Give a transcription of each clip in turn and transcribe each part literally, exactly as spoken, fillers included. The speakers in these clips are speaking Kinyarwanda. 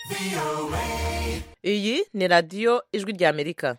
Iyi ni radiyo ijwi rya Amerika.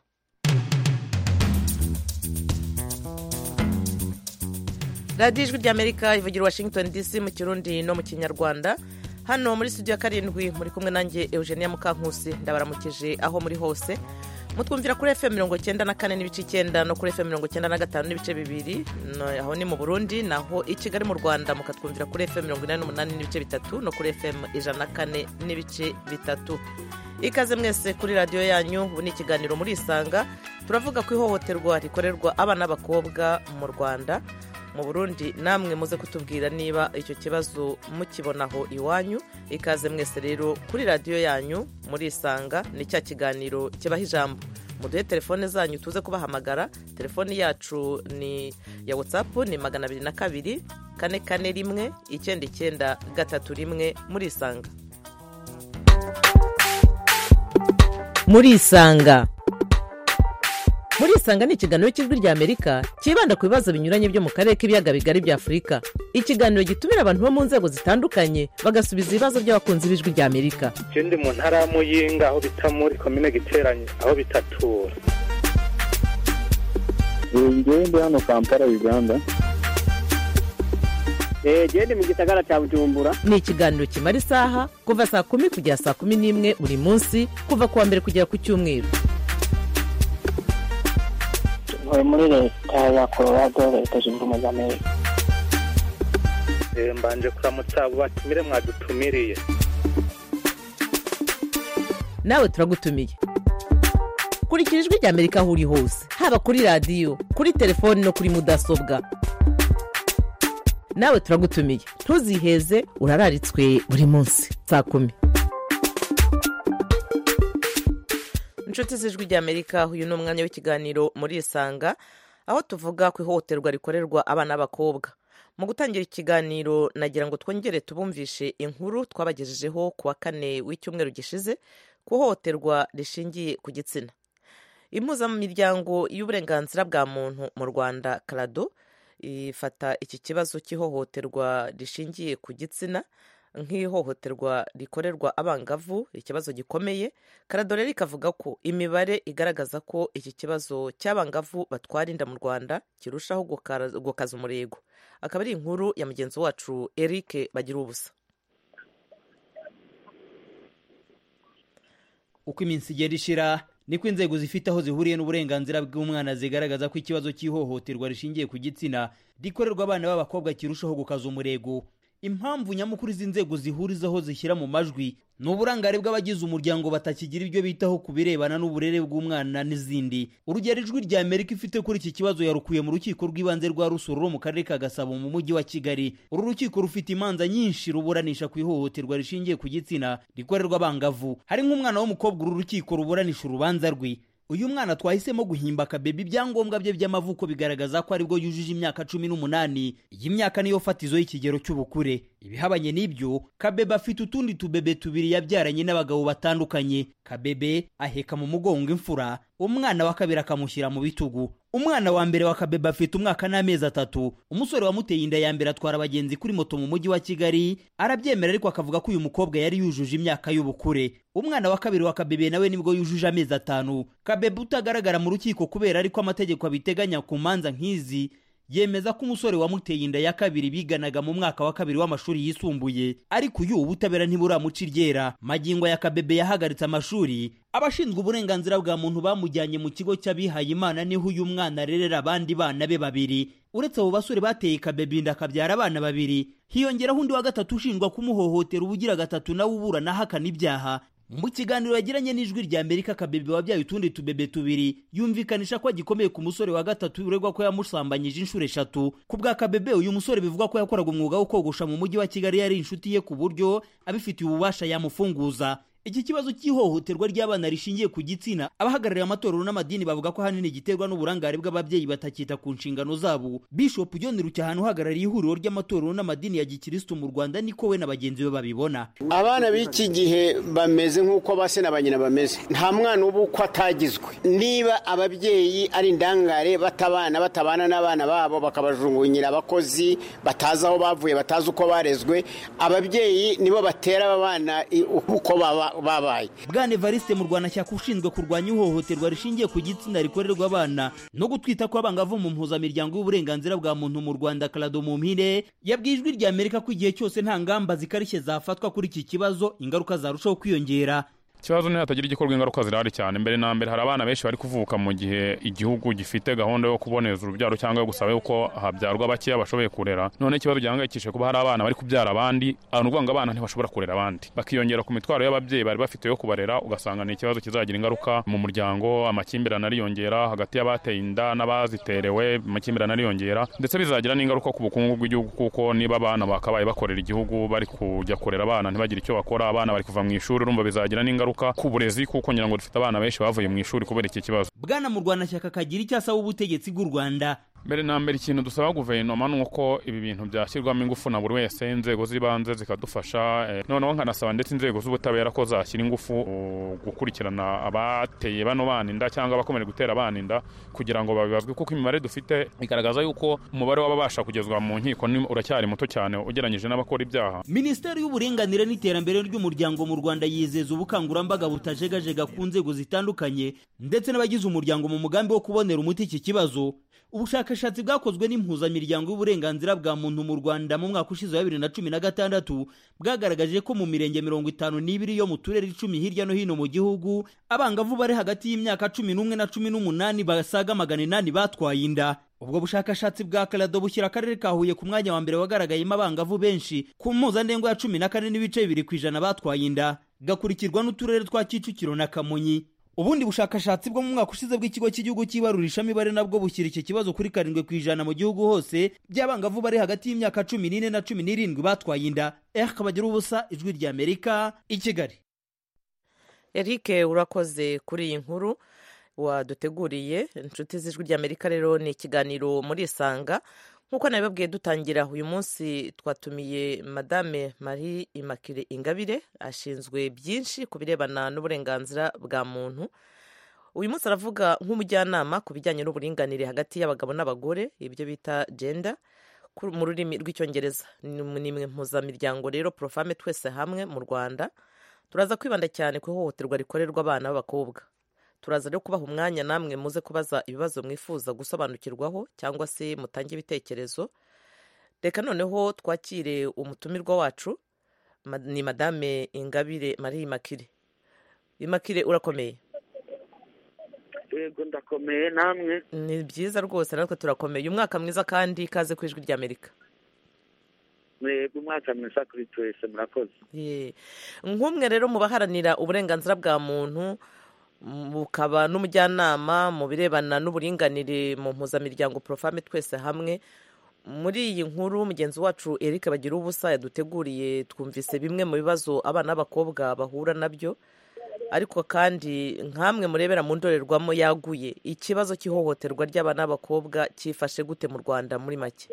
radiyo ijwi rya Amerika ivugira Washington D C mu Kirundi no mu Kinyarwanda. Hano muri studio ya karindwi muri kumwe nanjye Eugenia Mukankusi, ndabaramukije aho muri hose. Mutwumvira kuri F M mirongo icyenda na kane n'ibice icyenda no kuri F M mirongo icyenda na gatanu n'ibice bibiri, no aho ni mu Burundi, naho i Kigali mu Rwanda mukatwumvira kuri F M mirongo inani n'umunani n'ibice bitatu no kuri F M ijana na kane n'ibice bitatu. Ikaze mwese kuri radio yanyu, ubu ni ikiganiro muri Isanga. Turavuga ku ihohoterwa rikorerwa abana b'abakobwa mu Rwanda. Mu Burundi namwe muze kutubwira niba icyo kibazo mukibonaho iwanyu. Ikaze mwese rero kuri radio yanyu muri Isanga, ni cya kiganiro kibaha ijambo. Muduhe telefone zanyu tuze kubahamagara. Telefone yacu ni ya WhatsApp ni magana abiri na kabiri kane kane rimwe icyenda icyenda gatatu rimwe muri Isanga. Muri Isanga. Muri Isanga ni ikiganiro cy'ijwi rya Amerika kibanda ku bibazo binyuranye byo mu karere k'ibiyaga bigari bya Afurika. Ikiganiro gitumira abantu bo mu nzego zitandukanye bagasubiza ibibazo by'abakunzi b'ijwi rya Amerika. Ikindi mu ntara ya Muyinga aho bita muri komine Giteranye aho bitatura. Ngende hano Kampala Uganda. Eh gende mu gisagara cya Bujumbura. Ni ikiganiro kimara isaha kuva saa kumi kugera saa kumi n'imwe buri munsi, kuva kuwa mbere kugera ku cyumweru. Muri leta ya Colorado, leta zunze ubumwe za Amerika. Eh mbanje kuramutsa abo batumire mwadutumiriye. Nawe turagutumiye. Kurikira ijwi rya Amerika aho uri hose, haba kuri radio, kuri telefone no kuri mudasobwa. Nawe turagutumiye, ntuziheze, urararitswe buri munsi saa kumi. Inshuti z'ijwi rya Amerika, uyu ni umwanya w'ikiganiro muri Isanga, aho tuvuga ku ihohoterwa rikorerwa abana b'abakobwa. Mu gutangira ikiganiro nagira ngo twongere tubumvishe inkuru twabagejejeho kuwa kane w'icyumweru gishize ku ihohoterwa rishingiye ku gitsina. Impuzamiryango y'uburenganzira bwa muntu mu Rwanda Karado ifata iki kibazo cy'ihohoterwa rishingiye ku gitsina nk'ihohoterwa rikorerwa abangavu ikibazo gikomeye. Karado rero ikavuga ko imibare igaragaza ko iki kibazo cy'abangavu batwara inda mu Rwanda kirushaho gukaza umurego. Akaba ari inkuru ya mugenzi wacu Eric Bagira ubusa. Uko iminsi igenda ishira niko inzego zifite aho zihuriye n'uburenganzira bw'umwana zigaragaza ko ikibazo cy'ihohoterwa rishingiye ku gitsina rikorerwa abana b'abakobwa kirushaho gukaza umurego. Impamvu nyamukuru izi nzego zihurizaho zishyira mu majwi ni uburangare bw'abagize umuryango batakigira ibyo bitaho kubirebana n'uburere bw'umwana n'izindi. Urugero ijwi rya Amerika ifite kuri iki kibazo yarukuye mu rukiko rw'ibanze rwa Rusororo mu karere ka Gasabo mu mujyi wa Kigali. Uru rukiko rufite imanza nyinshi ruburanisha ku ihohoterwa rishingiye ku gitsina rikorerwa abangavu. Hari nk'umwana w'umukobwa uru rukiko ruburanisha urubanza rwe. Uyu mwana twahisemo guhimba Kabebe, ibyangombwa bye by'amavuko bigaragaza ko aribwo yujuje imyaka cumi n'umunani. Iyi myaka niyo fatizo y'ikigero cy'ubukure. Ibihabanye n'ibyo, Kabebe afite utundi tubebe tubiri yabyaranye n'abagabo batandukanye. Kabebe aheka mu mugongo imfura, umwana wa kabiri akamushyira mu bitugu. Umwana wa mbere wa Kabebe afite umwaka n'amezi atatu. Umusore wamuteye inda ya mbere atwara abagenzi kuri moto mu mujyi wa Kigali, arabyemera ariko akavuga ko uyu mukobwa yari yujuje imyaka y'ubukure. Umwana wa kabiri wa Kabebe nawe nibwo yujuje amezi atanu. Kabebe utagaragara mu rukiko kubera ariko amategeko abiteganya ku manza nk'izi, yemeza ko umusore wamuteye inda ya kabiri biganaga mu mwaka wa kabiri w'amashuri yisumbuye, ariko uyu ubutabera ntiburamuca iryera. Magingo ya Kabebe yahagaritse amashuri. Abashinzwe uburenganzira bwa muntu bamujyanye mu kigo cy'abihaye Imana, niho uyu mwana arerera abandi bana be babiri. Uretse abo basore bateye Kabebe inda akabyara abana babiri, hiyongeraho undi wa gatatu ushinjwa kumuhohotera ubugira gatatu nawe uburana ahakana ibyaha. Mu kiganiro yagiranye n'ijwi rya Amerika, Kabebe wabyaye utundi tubebe tubiri yumvikanisha ko agikomeye ku musore wa gatatu uregwa ko yamusambanyije inshuro eshatu. Ku bwa Kabebe, uyu musore bivugwa ko yakoraga umwuga wo kogosha mu mujyi wa Kigali, yari inshuti ye ku buryo abifitiye ububasha yamufunguza. Iki kibazo cy'ihohoterwa ry'abana rishingiye ku gitsina, abahagarariye amatorero n'amadini bavuga ko hanini giterwa n'uburangare bw'ababyeyi batakita ku nshingano zabo. Bishop John Rucyahano uhagarariye ihuriro ry'amatorero n'amadini ya Gikristo mu Rwanda niko we na bagenzi be babibona. Abana b'iki gihe bameze nk'uko base na banyina bameze. Nta mwana ubu ko atagizwe. Niba ababyeyi ari indangare batabana batabana n'abana babo bakabajungunyira abakozi bataza aho bavuye bataza uko barezwe, ababyeyi nibo batera abana uko baba babaye. Bwana Evariste mu Rwanda cyaka ushinzwe kurwanya ihohoterwa rishingiye ku gitsina rikorerwa abana no gutwita kw'abangavu mu mpuzamiryango y'uburenganzira bwa muntu mu Rwanda Clado Mumpire yabwiye Ijwi rya Amerika ko igihe cyose nta ngamba zikarishye zafatwa kuri iki kibazo ingaruka zarushaho kwiyongera. Ikibazo ni hatagira igikorwa ingaruka zirahari cyane. Mbere na mbere hari abana benshi bari kuvuka mu gihe igihugu gifite gahunda yo kuboneza urubyaro cyangwa yo gusaba yuko habyarwa bakeya bashoboye kurera. None ikibazo gihangayikishije kuba hari abana bari kubyara abandi, abantu ngo abana ntibashobora kurera abandi, bakiyongera ku mitwaro y'ababyeyi bari bafite yo kubarera, ugasanga ni ikibazo kizagira ingaruka mu muryango, amakimbirane ariyongera hagati y'abateye inda n'abaziterewe, amakimbirane ariyongera, ndetse bizagira n'ingaruka ku bukungu bw'igihugu, kuko niba abana bakabaye bakorera igihugu bari kujya kurera abana ntibagire icyo bakora, abana bari kuva mu ishuri, urumva bizagira n'ingaruka ku burezi, kuko ngira ngo dufite abana benshi bavuye mu ishuri kubera iki kibazo. Bwana mu Rwanda cyaka kagira icyo asaba ubutegetsi bw'u Rwanda. Mbere na mbere ikintu dusaba guverinoma nuko ibi bintu byashyirwamo ingufu na buri wese, inzego z'ibanze zikadufasha, eh, noneho nkanasaba ndetse inzego z'ubutabera ko zashyira ingufu uh, gukurikirana abateye bano bana inda cyangwa abakomeje gutera abana inda kugira ngo babibazwe, kuko imibare dufite igaragaza yuko umubare w'ababasha kugezwa mu nkiko uracyari muto cyane ugereranyije n'abakora ibyaha. Minisiteri y'uburinganire n'iterambere ry'umuryango mu Rwanda yizeza ubukangurambaga butajegajega ku nzego zitandukanye ndetse n'abagize umuryango mu mugambi wo kubonera umuti iki kibazo. Ubushakashatsi bwakozwe n'impuzamiryango y'uburenganzira bwa muntu mu Rwanda mu mwaka ushize wa bibiri na cumi na gatandatu bwagaragaje ko mu mirenge mirongo itanu n'ibiri yo mu turere icumi hirya no hino mu gihugu abangavu bari hagati y'imyaka cumi n'umwe na cumi n'umunani basaga magana inani batwaye inda. Ubwo bushakashatsi bwa Clado bushyira akarere ka Huye ku mwanya wa mbere wagaragayemo abangavu benshi ku mpuzandengo ya cumi na kane n'ibice bibiri ku ijana batwaye inda, gakurikirwa n'uturere twa Kicukiro na Kamonyi. Ubundi bushakashatsi bwo mu mwaka ushize bw'ikigo cy'igihugu cy'ibarurishamibare nabwo bushyira iki kibazo kuri karindwi ku ijana mu gihugu hose by'abangavu bari hagati y'imyaka cumi n'ine na cumi n'irindwi batwaye inda. Eric Kabagira ubusa, Ijwi rya Amerika, i Kigali. Eric urakoze kuri iyi nkuru waduteguriye. Inshuti z'Ijwi rya Amerika, rero ni ikiganiro muri Isanga. Nkuko nabibabwiye dutangira uyu munsi twatumiye Madame Marie Immaculée Ingabire, ashinzwe byinshi ku birebana n'uburenganzira bwa muntu. Uyu munsi aravuga nk'umujyanama ku bijyanye n'uburinganire hagati y'abagabo n'abagore, ibyo bita gender mu rurimi rw'icyongereza. Ni imwe mpuzamiryango rero Profame Twese Hamwe mu Rwanda. Turaza kwibanda cyane ku ihohoterwa rikorerwa abana b'abakobwa. Turaza rero kubaha umwanya namwe muze kubaza ibibazo mwifuza gusobanukirwaho cyangwa se mutange ibitekerezo. Reka noneho twakire umutumirwa wacu, ni Madame Ingabire Marie Immaculée. Immaculée urakomeye? Yego ndakomeye, namwe? Ni byiza rwose, natwe turakomeye. Umwaka mwiza kandi kaze ku Ijwi rya Amerika. Yego umwaka mwiza kuri twese, murakoze. Nk'umwe rero mu baharanira uburenganzira bwa muntu bukaba n'umujyanama mu birebana n'uburinganire mu mpuzamiryango Profame Twese Hamwe, muri iyi nkuru mugenzi wacu Eric Bagira ubusa yaduteguriye twumvise bimwe mu bibazo abana b'abakobwa bahura nabyo, ariko kandi nkamwe murebera mu ndorerwamo yaguye, ikibazo cy'ihohoterwa ry'abana b'abakobwa cyifashe gute mu Rwanda muri make?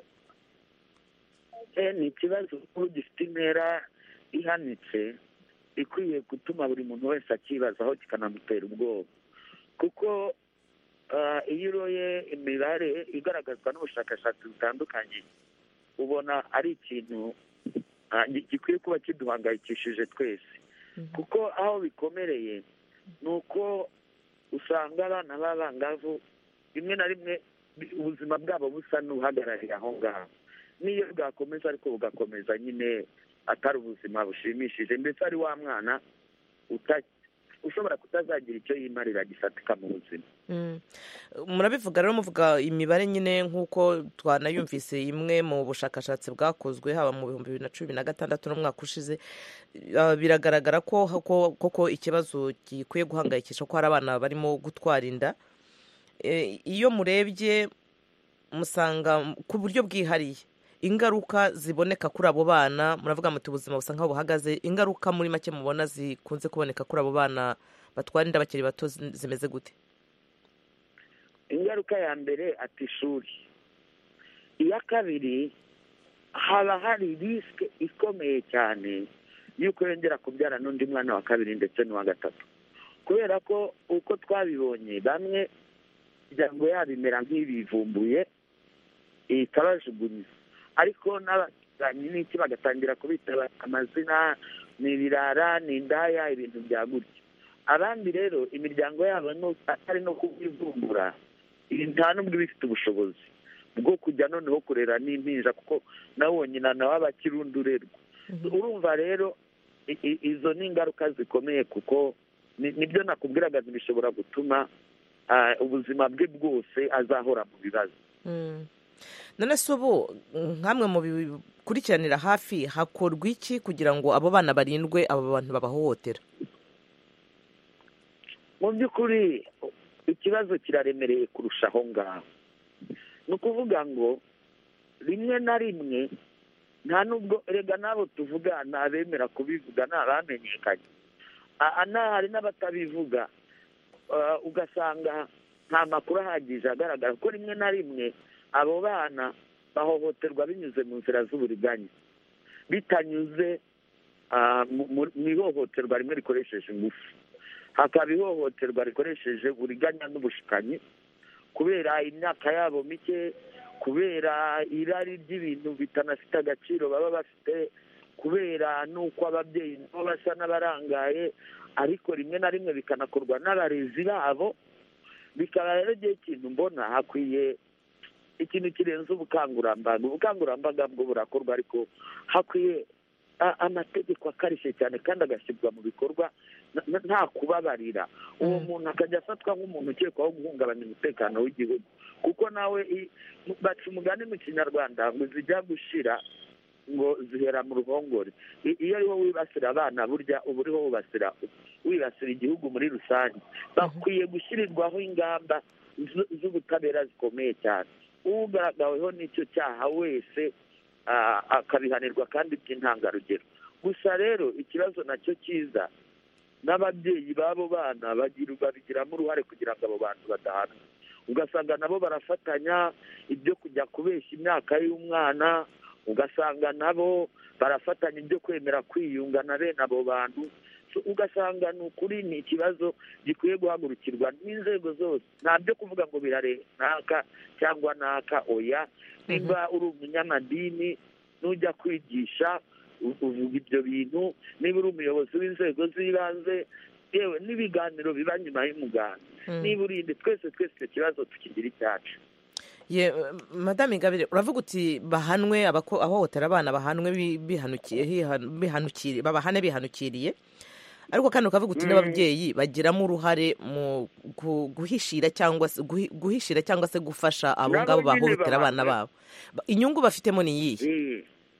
Eh ni ikibazo gifite intera ihanitse ikwiye gutuma buri muntu wese akibazaho kikanamutera ubwoba, kuko iyo uroye imibare igaragazwa n'ubushakashatsi butandukanye ubona ari ikintu gikwiye kuba kiduhangayikishije twese, kuko aho bikomereye ni uko usanga abana b'abangavu rimwe na rimwe ubuzima bwabo busa n'uhagarariye aho ngaho, n'iyo bwakomeza ariko bugakomeza nyine atari ubuzima bushimishije, ndetse ari wa mwana ushobora kutazagira icyo yimarira gifatika mu buzima. Murabivuga rero muvuga imibare nyine nk'uko twanayumvise imwe mu bushakashatsi bwakozwe haba mu bihumbi bibiri na cumi na gatandatu n'umwaka ushize, biragaragara ko koko ikibazo gikwiye guhangayikisha ko hari abana barimo gutwara inda. Iyo murebye musanga ku buryo bwihariye ingaruka ziboneka kuri abo bana, muravuga muti ubuzima busa nkaho buhagaze, ingaruka muri make mubona zikunze kuboneka kuri abo bana batwara inda bakiri bato zimeze gute? Ingaruka ya mbere ati ishuri, iya kabiri haba hari risike ikomeye cyane y'uko yongera kubyara n'undi mwana wa kabiri ndetse n'uwa gatatu, kubera ko uko twabibonye bamwe imiryango yabo imera nk'ibivumbuye ikabajugunya, ariko n'abaturanyi n'iki bagatangira kubita amazina ni ibirara ni indaya ibintu bya gutya. Abandi rero imiryango yabo atari no kubivumbura, nta n'ubwo bifite ubushobozi bwo kujya noneho kurera n'impinja, kuko nawe nyina nawe aba akiri urerwa. Urumva rero izo ni ingaruka zikomeye, kuko nibyo nakubwiraga bishobora gutuma ubuzima bwe bwose azahora mu bibazo. none se ubu nk'amwe mu bikurikiranira hafi hakorwa iki kugira ngo abo bana barindwe abo bantu babahohotera? Mu by'ukuri ikibazo kiraremereye kurusha aho ngaho. Ni ukuvuga ngo rimwe na rimwe nta nubwo erega n'abo tuvuga ni abemera kubivuga, ni abamenyekanye. Hari n'abatabivuga, ugasanga nta makuru ahagije agaragara ko rimwe na rimwe abo bana bahohoterwa binyuze mu nzira z'uburiganya, bitanyuze mu ihohoterwa rimwe rikoresheje ingufu, hakaba ihohoterwa rikoresheje uburiganya n'ubushukanyi kubera imyaka yabo mike, kubera irari ry'ibintu bitanafite agaciro baba bafite, kubera n'uko ababyeyi nabo basa n'abarangaye, ariko rimwe na rimwe bikanakorwa n'abarezi babo. Bikaba rero igihe ikintu mbona hakwiye ikintu kirenze ubukangurambaga. Ubukangurambaga bwo burakorwa, ariko hakwiye amategeko akarishye cyane kandi agashyirwa mu bikorwa nta kubabarira. Uwo muntu akajya afatwa nk'umuntu ukekwaho guhungabanya umutekano w'igihugu, kuko nawe baca umugani mu kinyarwanda ngo zijya gushira ngo zihera mu ruhongore. Iyo ariho wibasira abana, burya uba uriho wibasira wibasira igihugu muri rusange. Bakwiye gushyirirwaho ingamba z'ubutabera zikomeye cyane. Ugaragaweho n'icyo cyaha wese akabihanirwa kandi by'intangarugero. Gusa rero ikibazo nacyo cyiza, n'ababyeyi b'abo bana babigiramo uruhare kugira ngo abo bantu badahanwa. Ugasanga nabo barafatanya ibyo kujya kubeshya imyaka y'umwana, ugasanga nabo barafatanya ibyo kwemera kwiyunga na bene abo bantu. Ugasanga ni ukuri ni ikibazo gikwiye guhagurukirwa n'inzego zose. Nta byo kuvuga ngo birare naka cyangwa naka, oya. Niba uri umunyamadini nujya kwigisha uvuga ibyo bintu, niba uri umuyobozi w'inzego z'ibanze, yewe n'ibiganiro biba nyuma y'umuganda. Niba urinde twese twese icyo kibazo tukigira icyacu. Ye Madame Ingabire, uravuga uti bahanwe, ahohotera abana bahanwe bihanukiriye, babahane bihanukiriye, ariko kandi ukavuga uti n'ababyeyi bagiramo uruhare mu guhishira cyangwa se guhishira cyangwa se gufasha abo ngabo bahohotera abana babo. Inyungu bafitemo ni iyihe?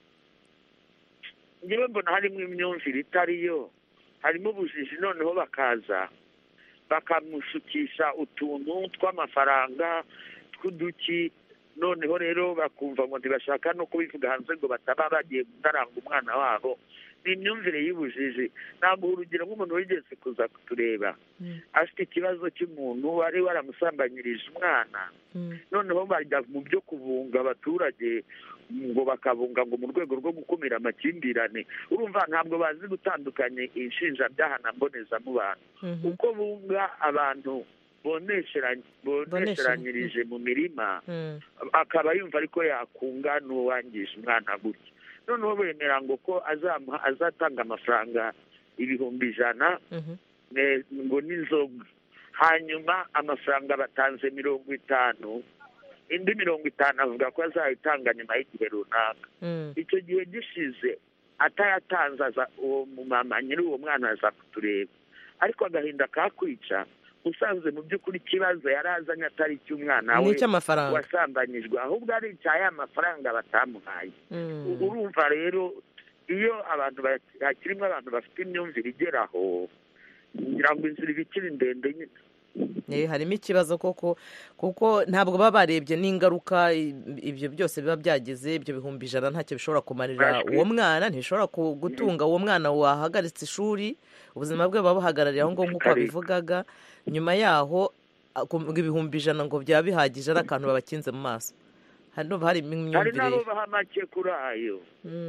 Njyewe mbona harimo imyumvire itariyo, harimo ubujiji. Noneho bakaza bakamushukisha utuntu tw'amafaranga tw'uduki, noneho rero bakumva ngo ntibashaka no kubivuga hanze ngo bataba bagiye gutaranga umwana wabo. Ni imyumvire y'ubujiji. Ntabwo urugero nk'umuntu wigeze kuza kutureba afite ikibazo cy'umuntu wari waramusambanyirije umwana, noneho bajya mu byo kubunga abaturage ngo bakabunga ngo mu rwego rwo gukumira amakimbirane. Urumva ntabwo bazi gutandukanya inshinjabyaha na mbonezamubano. Uko bunga abantu bonesheranyirije mu mirima, akaba yumva ariko yakunga n'uwangije umwana gutya. Noneho bemera ngo ko azatanga amafaranga ibihumbi ijana ngo n'inzoga, hanyuma amafaranga batanze mirongo itanu, indi mirongo itanu avuga ko azayitanga nyuma y'igihe runaka. Icyo gihe gishize atayatanze, uwo mumama nyiri uwo mwana aza kutureba, ariko agahinda kakwica. Usanze mu by'ukuri ikibazo yari azanye atari icy'umwana we wasambanyijwe, ahubwo ari icya mafaranga batamuhaye. Urumva rero iyo abantu hakirimo abantu bafite imyumvire igeraho, ngira ngo inzira iba ikiri ndende nyine. Harimo ikibazo koko, kuko ntabwo baba barebye n'ingaruka ibyo byose biba byageze. Ibyo bihumbi ijana ntacyo bishobora kumarira uwo mwana, ntibishobora gutunga uwo mwana wahagaritse ishuri, ubuzima bwe buba buhagarariye aho ngaho nk'uko babivugaga. Nyuma yaho ibihumbi ijana ngo byaba bihagije, ari akantu babakinze mu maso. Hano harimo imyumvire, hari n'abo baha make kuri ayo.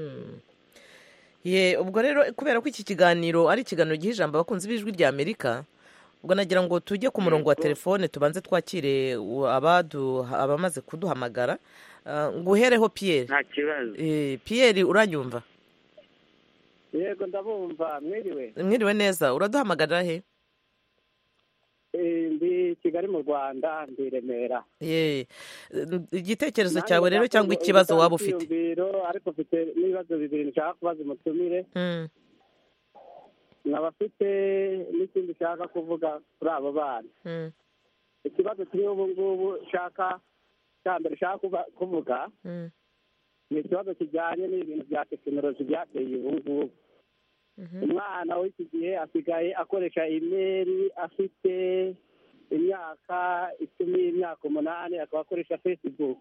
Ye ubwo rero kubera ko iki kiganiro ari ikiganiro giha ijambo abakunzi b'ijwi rya Amerika, ubwo nagira ngo tujye ku murongo wa telefone tubanze twakire abamaze kuduhamagara. Nguhereho Pierre. Nta kibazo. Pierre uranyumva? yego ndabumva mwiriwe. mwiriwe neza, uraduhamagarira he? Ndi Kigali mu Rwanda, ndi Remera. ye igitekerezo cyawe rero cyangwa ikibazo waba ufite? Ariko mfite n'ibibazo bibiri nshaka kubaza umutumire. nkaba mfite n'ikindi nshaka kuvuga kuri abo bana. ikibazo kiri ubu ngubu nshaka cya mbere nshaka kuvuga ni ikibazo kijyanye n'ibintu bya tekinoloji byateye ubu ngubu. umwana w'iki gihe asigaye akoresha imeri afite imyaka icumi y'imyaka umunani, akaba akoresha facebook.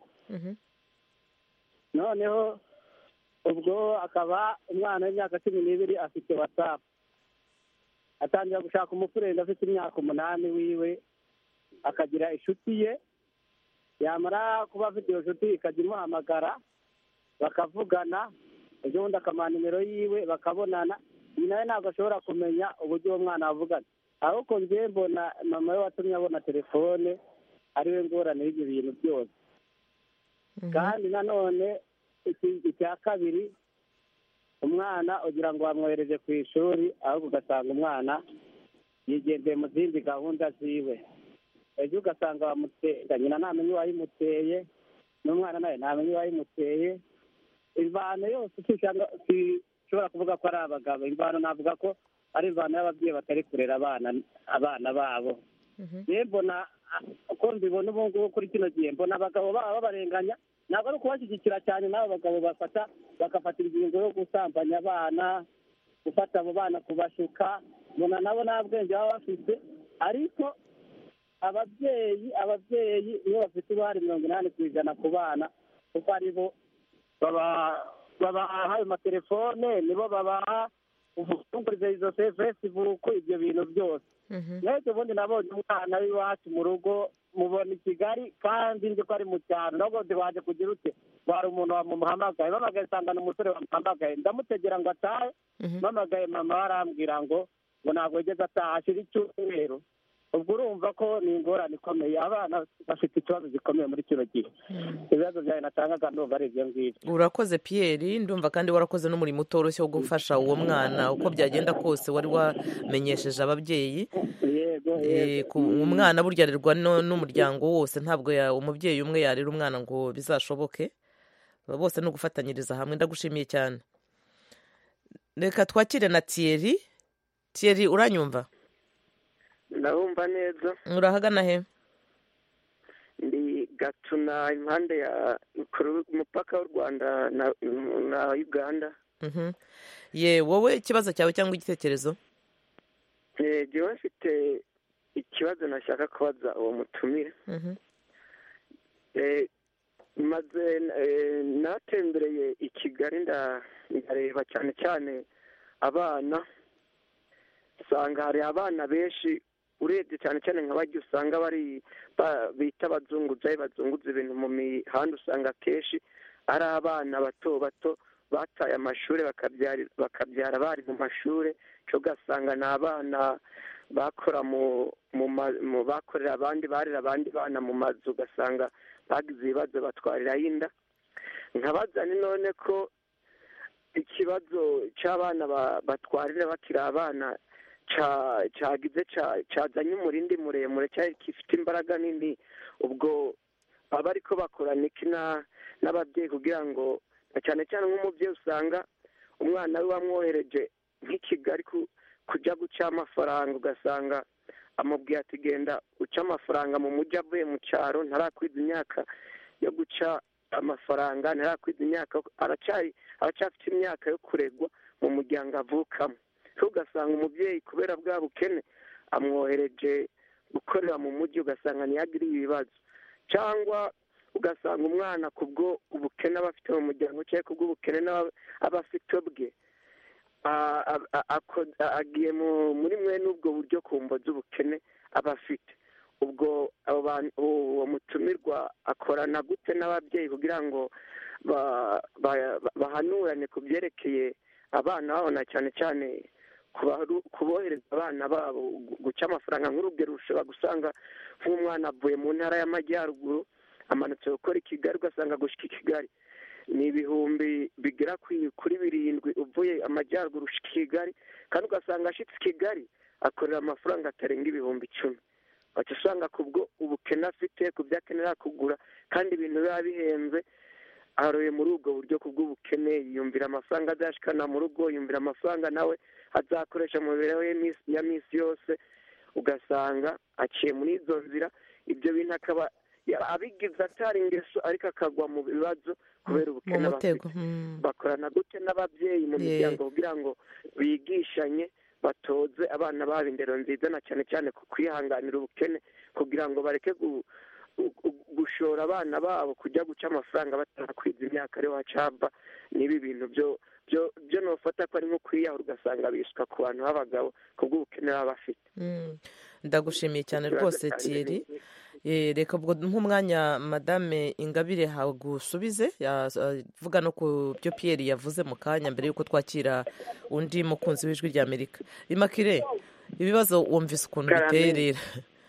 noneho ubwo akaba umwana w'imyaka cumi n'ibiri afite whatsapp, atangira gushaka umufurenda afite imyaka umunani wiwe, akagira inshuti ye, yamara kuba afite iyo nshuti ikajya imuhamagara bakavugana, ejo bundi akamuha nimero yiwe bakabonana. iyi nawe ntabwo ashobora kumenya uburyo uwo mwana avugana, ahubwo njye mbona mama we watumye abona telefone ariwe ngorane y'ibyo bintu byose. kandi nanone icya kabiri, umwana ugira ngo bamwohereje ku ishuri, ahubwo ugasanga umwana yigendeye mu zindi gahunda ziwe. ejo ugasanga bamuteye, nyina ntamenye uwayimuteye, n'umwana nawe ntamenye uwayimuteye. imvano yose ushobora kuvuga ko ari abagabo, imvano navuga ko ari imvano y'ababyeyi batari kurera abana abana babo. rero mbona uko mbibona ubu ngubu kuri kino gihe, mbona abagabo baba babarenganya, ntabwo ari ukubashyigikira cyane, n'abo bagabo bafata bagafatira ingingo yo gusambanya abana, gufata abo bana kubashuka, mbona nabo nta bwenge baba bafite. ariko ababyeyi ababyeyi nibo bafite uruhare mirongo inani ku ijana ku bana, kuko ari bo babaha ayo matelefone, nibo babaha ufunguriza izo facebook, ibyo bintu byose. n'ejo bundi nabonye umwana w'iwacu mu rugo, mubona i Kigali kandi nzi ko ari mu cyaro, nabwo waje kugira ute, wari umuntu wamuhamagaye, mpamagaye nsangana umusore wamuhamagaye, ndamutegera ngo atahe, mpamagaye mama arambwira ngo ngo ntabwo yigeze ataha, ashira icyumweru. ubwo urumva ko ni ingorane ikomeye, abana bafite ikibazo gikomeye muri kino gihe. ibibazo byawe natangaga ndumva ari ibyo ngibyo. urakoze Pierre, ndumva kandi warakoze n'umurimo utoroshye wo gufasha uwo mwana, uko byagenda kose wari wamenyesheje ababyeyi. yego umwana burya arerwa n'umuryango wose, ntabwo umubyeyi umwe yarera umwana ngo bizashoboke, bose ni ugufatanyiriza hamwe. ndagushimiye cyane. reka twakire na Thierry. Thierry uranyumva? ndabumva neza. urahagana he? ndi Gatuna, impande ya umupaka w'u Rwanda na, na Uganda. ye wowe ikibazo cyawe cyangwa igitekerezo? jewe mfite ikibazo nashaka kubaza uwo mutumire. maze natembereye i Kigali, ndareba cyane cyane abana, usanga hari abana benshi urebye cyane cyane nka bajya usanga bari bita abazunguzayi bazunguza ibintu mu mihanda, usanga kenshi ari abana bato bato bataye amashuri bakabyara bari mu mashuri, cyo ugasanga ni abana bakora mu bakorera abandi barira abandi bana mu mazu, ugasanga bagize ibibazo batwariraho inda. nkabaza ni none ko ikibazo cy'abana batwarira bakiri abana cyagize cyazanye umurindi muremure, cyari gifite imbaraga nini, ubwo baba ariko bakorana iki n'ababyeyi kugira ngo, cyane cyane nk'umubyeyi usanga umwana we wamwohereje nk'i Kigali kujya guca amafaranga, ugasanga amubwiye ati genda uca amafaranga mu mujyi avuye mu cyaro, ntarakwiza imyaka yo guca amafaranga, ntarakwiza imyaka, aracyafite imyaka yo kuregwa mu muryango avukamo. ugasanga umubyeyi kubera bwa bukene amwohereje gukorera mu mujyi, ugasanga ntiyagiriye ibibazo, cyangwa ugasanga umwana kubwo ubukene aba afite mu muryango cyangwa kubwo ubukene aba afite bwe agiye muri mwe n'ubwo buryo ku mvo z'ubukene aba afite. ubwo uwo mutumirwa akorana gute n'ababyeyi kugira ngo bahanurane ku byerekeye abana babo, na cyane cyane kubohereza abana babo guca amafaranga? nk'urugero ushobora gusanga nk'umwana avuye mu ntara y'amajyaruguru amanutse gukora i Kigali, ugasanga gushyika i Kigali ni ibihumbi bigera kuri birindwi uvuye amajyaruguru ushika Kigali, kandi ugasanga ashitse Kigali akorera amafaranga atarenga ibihumbi icumi. Waca usanga kubwo ubukene afite ku byo akenera kugura kandi ibintu biba bihenze, aroye muri ubwo buryo kubw'ubukene yiyumvira amafaranga azashikana mu rugo, yumvira amafaranga nawe azakoresha mu mibereho ya minsi yose, ugasanga aciye muri izo nzira. Ibyo bintu akaba abigize atari ingeso ariko akagwa mu bibazo kubera ubukene bafite. Bakorana gute n'ababyeyi mu miryango kugira ngo bigishanye batoze abana babo indero nziza, na cyane cyane ku kwihanganira ubukene kugira ngo bareke gushora abana babo kujya guca amafaranga batarakwiza imyaka ariho hacaba n'ibi bintu byo byo byo nofata ko ari nko kwiyahura, ugasanga bisuka ku bantu b'abagabo kubw'ubukene baba bafite. Ndagushimiye cyane rwose Thierry. Reka ubwo nk'umwanya Madame Ingabire hagusubize yavuga no ku byo Pierre yavuze mu kanya mbere y'uko twakira undi mukunzi w'ijwi rya Amerika. Imakire, ibibazo wumvise ukuntu biterera?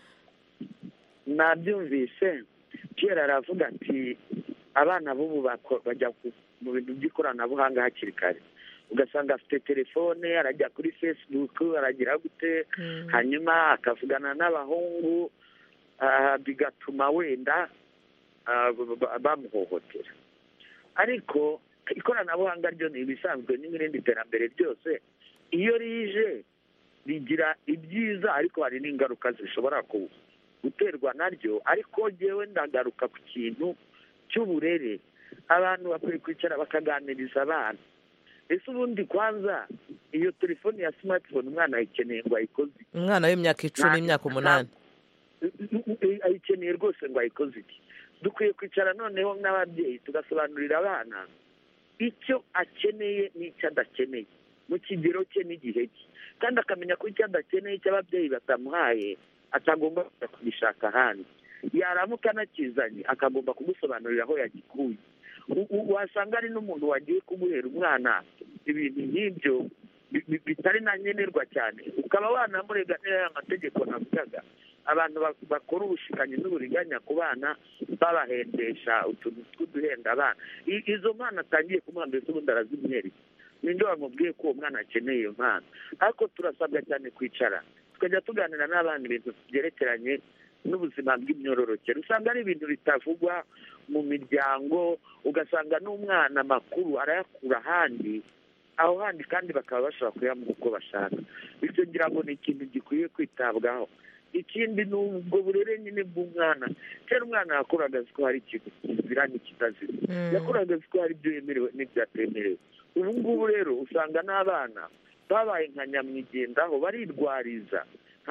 Nabyumvise. Pierre aravuga ati abana b'ubu bajya mu bintu by'ikoranabuhanga hakiri kare, ugasanga afite telefone arajya kuri Facebook aragira gute, hanyuma akavugana n'abahungu bigatuma wenda bamuhohotera. Ariko ikoranabuhanga ryo ni ibisanzwe n'irindi terambere ryose, iyo rije rigira ibyiza ariko hari n'ingaruka zishobora guterwa naryo. Ariko jyewe ndagaruka ku kintu cy'uburere. Abantu bakwiye kwicara bakaganiriza abana. Ese ubundi kwanza iyo telefone ya smartphone umwana ayikeneye ngo ayikoze? Umwana w'imyaka icumi imyaka umunani ayikeneye rwose ngo ayikoze iki? Dukwiye kwicara noneho n'ababyeyi tugasobanurira abana icyo akeneye n'icyo adakeneye mu kigero cye n'igihe cye, kandi akamenya ko icyo adakeneye icyo ababyeyi batamuhaye atagomba kujya kubishaka ahandi. Yaramuka anakizanye akagomba kugusobanurira aho yagikuye. Wasanga ari n'umuntu wagiye kumuhera umwana ibintu nk'ibyo bitari na nkenerwa cyane, ukaba wanamurega n'aya mategeko navugaga. Abantu bakora ubushikanyi n'uburiganya ku bana babahendesha utuntu tw'uduhenda abana. Izo mpano atangiye kumuha mbese ubundi arazimuhereza. Ninde wamubwiye ko uwo mwana akeneye iyo mpano? Ariko turasabwa cyane kwicara tukajya tuganira n'abana ibintu byerekeranye n'ubuzima bw'imyororokere. Usanga ari ibintu bitavugwa mu miryango, ugasanga n'umwana makuru arayakura ahandi, aho handi kandi bakaba bashobora kuyamuha uko bashaka. Bityo ngira ngo ni ikintu gikwiye kwitabwaho. Ikindi ni ubwo burere nyine bw'umwana. Kera umwana yakoraga azi ko hari ikintu kizira n'ikitazira, yakoraga azi ko hari ibyo yemerewe n'ibyatemerewe. Ubu ngubu rero usanga n'abana babaye nka nyamwigendaho, barirwariza.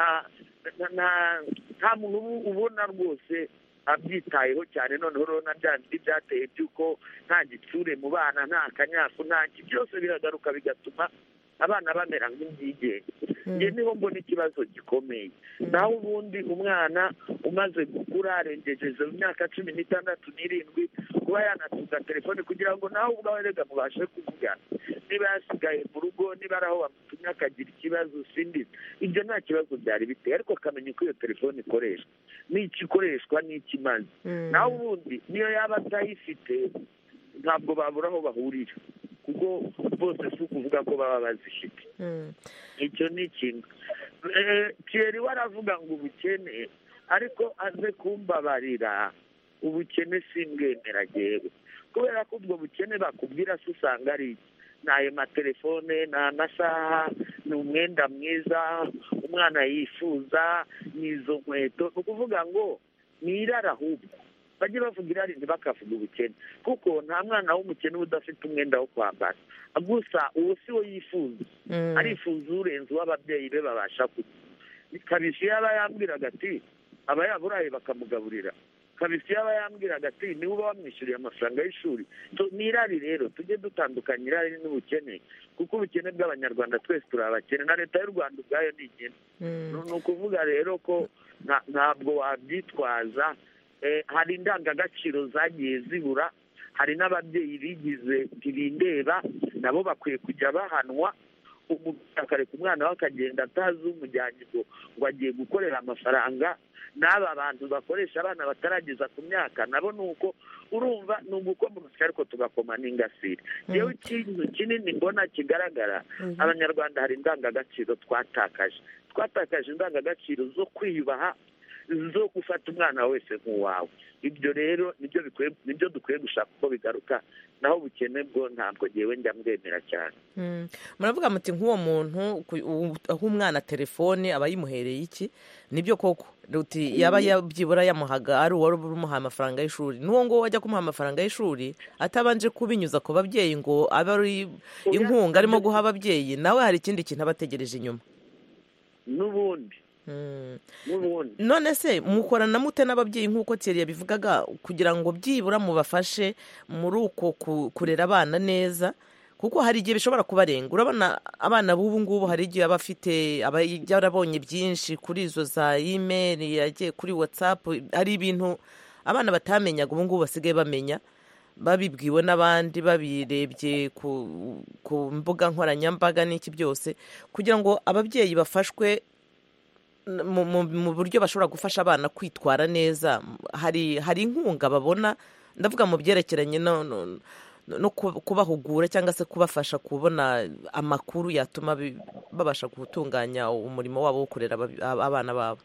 Nta muntu ubona rwose abyitayeho cyane. Noneho urabona byandi byateye by'uko nta gitsure mu bana, nta kanyafu, nta byose biragaruka bigatuma abana bamera nk'ibyigenge. Njye niho mbona ikibazo gikomeye. Naho ubundi umwana umaze gukura arengejeje imyaka cumi n'itandatu n'irindwi kuba yanatunga telefone kugira ngo nawe ubwawe rega mubashe kuvugana. Niba yasigaye mu rugo, niba ari aho bamutumye akagira ikibazo sindi, ibyo nta kibazo byari biteye, ariko akamenya uko iyo telefone ikoreshwa n'icyo ikoreshwa n'icyo imaze. Naho ubundi niyo yaba atayifite ntabwo babura aho bahurira, kuko bose si ukuvuga ko baba bazifite. Icyo ni ikintu. Thierry waravuga ngo ubukene, ariko aze kumbabarira, ubukene simbwemera jyewe, kubera ko ubwo bukene bakubwira se usanga ari ni ayo matelefone, ni amasaha, ni umwenda mwiza umwana yifuza, ni izo nkweto. Ni ukuvuga ngo ni irara ahubwo. Bajye bavuga irari ntibakavuga ubukene, kuko nta mwana w'umukene uba udafite umwenda wo kwambara. Gusa uwo si wo yifuza, arifuza urenze uw'ababyeyi be babasha kugira. Kabisi yaba yambwiraga ati aba yaburaye bakamugaburira, kabisi yaba yambwiraga ati niwe uba wamwishyuriye amafaranga y'ishuri. Ni irari rero, tujye dutandukanya irari n'ubukene, kuko ubukene bw'abanyarwanda twese turi abakene, na leta y'u Rwanda ubwayo ni ikene. Ni ukuvuga rero ko ntabwo wabyitwaza. Hari indangagaciro zagiye zibura, hari n'ababyeyi bigize ntibindeba, nabo bakwiye kujya bahanwa. akareka umwana we akagenda atazi umujyanye ngo ngo agiye gukorera amafaranga. N'aba bantu bakoresha abana batarageza ku myaka nabo ni uko urumva ni ugukoma urusyo ariko tugakoma n'ingasire. yewe ikintu kinini mbona kigaragara, abanyarwanda hari indangagaciro twatakaje twatakaje indangagaciro zo kwiyubaha, zo gufata umwana wese nk'uwawe. Ibyo rero nibyo bikwiye nibyo dukwiye gushaka uko bigaruka, naho ubukene bwo ntabwo ngewe njya mwemera cyane. muravuga muti nk'uwo muntu aho umwana telefone aba yimuhereye iki? Nibyo koko ruti yaba yabyibura yamuhaga ari uwari umuha amafaranga y'ishuri, n'uwo ngo wajya kumuha amafaranga y'ishuri atabanje kubinyuza ku babyeyi ngo abe ari inkunga arimo guha ababyeyi, nawe hari ikindi kintu aba ategereje inyuma n'ubundi. None se mukorana mute n'ababyeyi nk'uko Thierry yabivugaga kugira ngo byibura mubafashe muri uko kurera abana neza? Kuko hari igihe bishobora kubarenga. Urabona abana b'ubu ngubu hari igihe aba afite aba yarabonye byinshi kuri izo za email, yagiye kuri WhatsApp, hari ibintu abana batamenyaga ubu ngubu basigaye bamenya, babibwiwe n'abandi, babirebye ku mbuga nkoranyambaga n'iki byose, kugira ngo ababyeyi bafashwe mu buryo bashobora gufasha abana kwitwara neza. Hari hari inkunga babona, ndavuga mu byerekeranye no no kubahugura cyangwa se kubafasha kubona amakuru yatuma babasha gutunganya umurimo wabo wo kurera abana babo.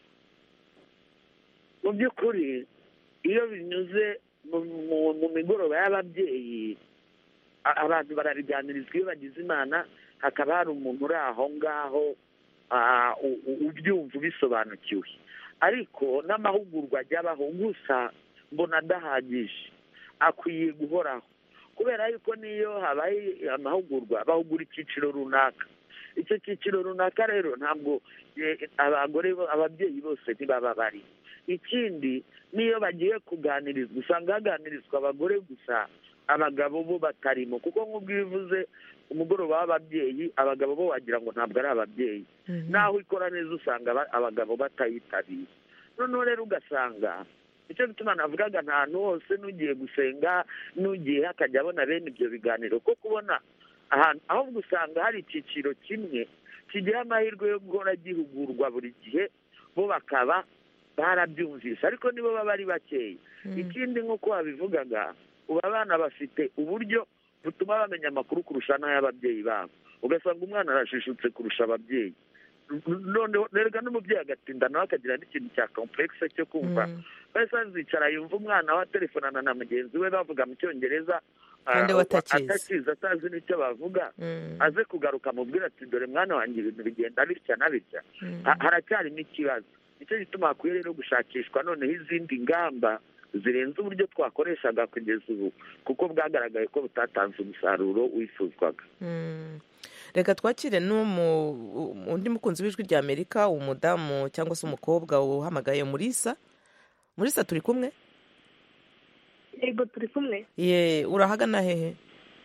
Mu by'ukuri iyo binyuze mu migoroba y'ababyeyi, abantu barabiganirizwa iyo bagize imana, hakaba hari umuntu uri aho ngaho ubyumva ubisobanukiwe. Ariko n'amahugurwa ajya abaho, gusa mbona adahagije, akwiye guhoraho, kubera yuko niyo habaye amahugurwa bahugura icyiciro runaka. Icyo cyiciro runaka rero ntabwo abagore ababyeyi bose ntibaba bari. Ikindi niyo bagiye kuganirizwa usanga haganirizwa abagore gusa, abagabo bo batarimo, kuko nk'ubwo bivuze umugoroba w'ababyeyi, abagabo bo wagira ngo ntabwo ari ababyeyi. Naho ikora neza usanga abagabo batayitabira. Noneho rero ugasanga icyo bituma navugaga nta hantu hose n'ugiye gusenga n'ugiye hakajya abona bene ibyo biganiro, ko kubona ahantu ahubwo usanga hari icyiciro kimwe kigira amahirwe yo guhora gihugurwa buri gihe, bo bakaba barabyumvise, ariko nibo baba ari bakeya. Ikindi nk'uko wabivugaga, ubu abana bafite uburyo butuma bamenya amakuru kurusha n'ay'ababyeyi babo, ugasanga umwana arashishutse kurusha ababyeyi. Noneho nerega n'umubyeyi agatinda nawe akagira n'ikintu cya complexe cyo kumva bese azicara yumva umwana wa telefonana na mugenzi we bavuga mu cyongereza, atakizi atazi n'icyo bavuga, aze kugaruka mubwira ati dore mwana wanjye ibintu bigenda bitya na bitya. Haracyarimo ikibazo. Nicyo gituma hakwiye rero gushakishwa noneho izindi ngamba zirenze uburyo twakoreshaga kugeza ubu, kuko bwagaragaye ko butatanze umusaruro wifuzwaga. Reka twakire n'undi mukunzi w'ijwi rya Amerika, umudamu cyangwa se umukobwa uhamagaye Murisa. Murisa turi kumwe? Yego turi kumwe. Ye, urahagana hehe?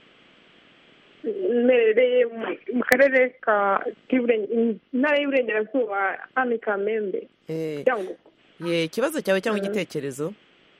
Merereye mu karere ka intara y'Iburengerazuba, hano i Kamembe. Ye, ikibazo cyawe cyangwa igitekerezo?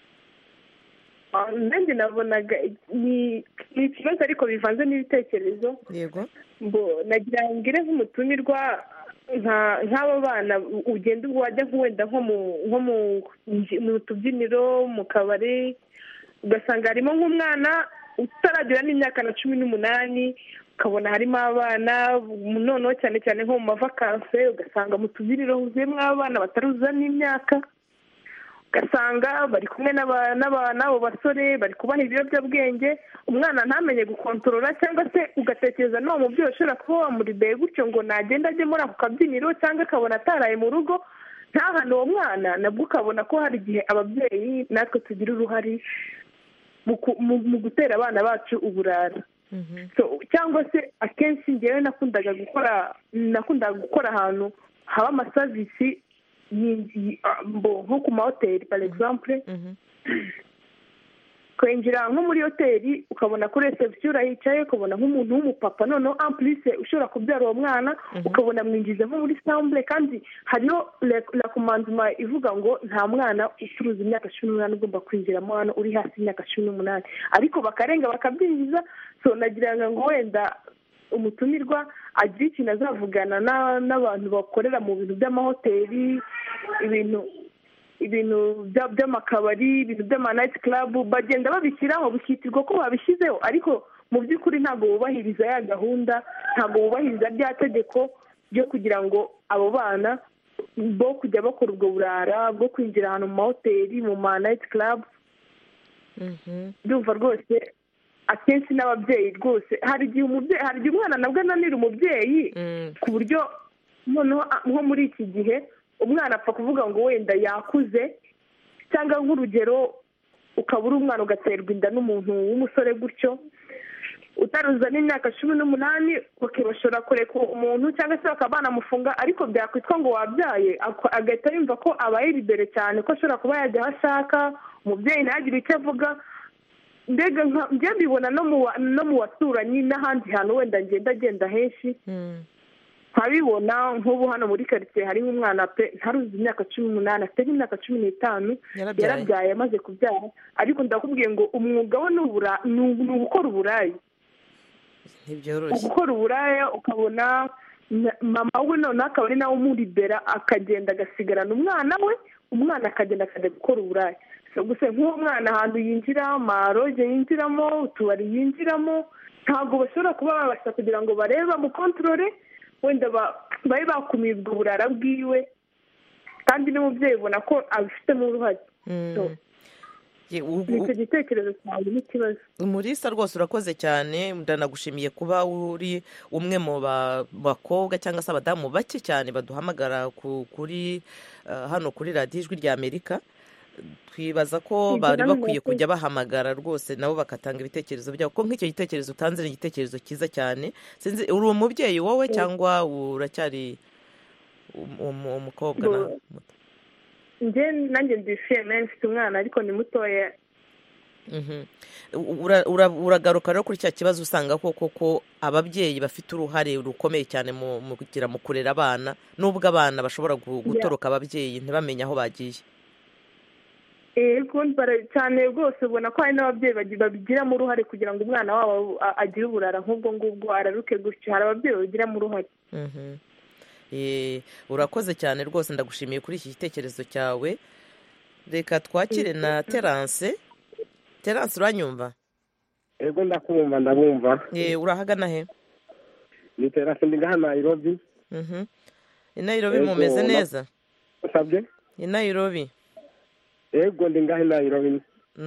Nanjye nabonaga ni ikibazo ariko bivanze n'ibitekerezo. Yego. Mbo nagira ngire nk'umutumirwa nk'abo bana ugenda wajya wenda nko mu tubyiniro, mu kabari, ugasanga harimo nk'umwana utaragira n'imyaka na cumi n'umunani, ukabona harimo abana noneho cyane cyane nko mu mavakanse, ugasanga mu tubyiniro huzuyemo abana bataruzuza n'imyaka, ugasanga bari kumwe n'abo basore bari kubaha ibiyobyabwenge, umwana ntamenye gukontorora, cyangwa se ugatekereza n'uwo mubyeyi ushobora kuba wamuribeye gutyo ngo nagenda ajye muri ako kabyiniro, cyangwa akabona ataraye mu rugo ntahane uwo mwana. Nabwo ukabona ko hari igihe ababyeyi natwe tugira uruhare mu gutera abana bacu uburara. Cyangwa se akenshi ngewe nakundaga gukora nakundaga gukora ahantu haba amasavisi nko ku mahoteli par exemple, kwinjira nko muri hoteli ukabona kuri reception urahicaye, ukabona nk'umuntu w'umupapa noneho en plus ushobora kubyara uwo mwana, ukabona mwinjiza nko muri chambre, kandi hariho la commandement ivuga ngo nta mwana ucuruza imyaka cumi n'umunani ugomba kwinjiramo hano uri hasi y'imyaka cumi n'umunani, ariko bakarenga bakabyinjiza. So nagira ngo wenda umutumirwa agira ikintu azavugana n'abantu bakorera mu bintu by'amahoteli, ibintu ibintu by'amakabari, ibintu by'amanayiti karabu, bagenda babishyiraho bikitirwa ko babishyizeho, ariko mu by'ukuri ntabwo bubahiriza ya gahunda, ntabwo bubahiriza rya tegeko ryo kugira ngo abo bana bo kujya bakora ubwo burara bwo kwinjira ahantu mu mahoteli, mu manayiti karabu. ndumva rwose akenshi n'ababyeyi rwose hari igihe umubyeyi hari igihe umwana nabwo ananira umubyeyi ku buryo noneho nko muri iki gihe umwana apfa kuvuga ngo wenda yakuze, cyangwa nk'urugero ukaba uri umwana ugaterwa inda n'umuntu w'umusore gutyo utaruza n'imyaka cumi n'umunani, bashobora kureka umuntu cyangwa se bakaba banamufunga, ariko byakwitwa ngo wabyaye agahita yumva ko abaye libere cyane, ko ashobora kuba yajya aho ashaka, umubyeyi ntagire icyo avuga. Mbega njye mbibona no mu baturanyi n'ahandi hantu wenda ngenda agenda henshi nkabibona. nk'ubu hano muri karitsiye hari nk'umwana pe ntaruzi imyaka cumi n'umunani, afite nk'imyaka cumi n'itanu, yarabyaye amaze kubyara, ariko ndakubwiye ngo umwuga we ni ugukora uburayi. gukora uburaya ukabona mama we noneho akaba ari nawe umuribera, akagenda agasigarana umwana we, umwana akagenda akajya gukora uburaya. gusa nk'uwo mwana ahantu yinjira, amaroge yinjiramo, utubari yinjiramo, ntabwo bashobora kuba babasha kugira ngo barebe bamukontorore, wenda babe bakumira ubwo burara bwiwe, kandi n'umubyeyi ubona ko abifitemo uruhare. icyo gitekerezo cyawe n'ikibazo. Umulisa rwose urakoze cyane, ndanagushimiye kuba uri umwe mu bakobwa cyangwa se abadamu bake cyane baduhamagara kuri hano kuri radiyo ijwi rya Amerika. Twibaza ko bari bakwiye kujya bahamagara rwose nabo bagatanga ibitekerezo byabo, kuko nk'icyo gitekerezo utanze ni igitekerezo cyiza cyane. Sinzi uri umubyeyi wowe cyangwa uracyari umukobwa? njye nanjye ndishimye, mfite umwana ariko ni mutoya. uragaruka rero kuri cya kibazo usanga ko koko ababyeyi bafite uruhare rukomeye cyane mu kugira mu kurera abana, n'ubwo abana bashobora gutoroka ababyeyi ntibamenye aho bagiye. Ego cyane rwose ubona ko hari n'ababyeyi babigiramo uruhare kugira ngo umwana wabo agire uburara nk'ubwo ngubwo araruke gutyo, hari ababyeyi babigiramo uruhare. urakoze cyane rwose, ndagushimiye kuri iki gitekerezo cyawe. Reka twakire na Terence. Terence uranyumva? Ego ndakumva ndabumva. urahagana he? Ni Terence ndi ngaha Nairobi. I Nairobi mumeze neza? Usabye? I Nairobi. Ego ndi ngaha Nairobi.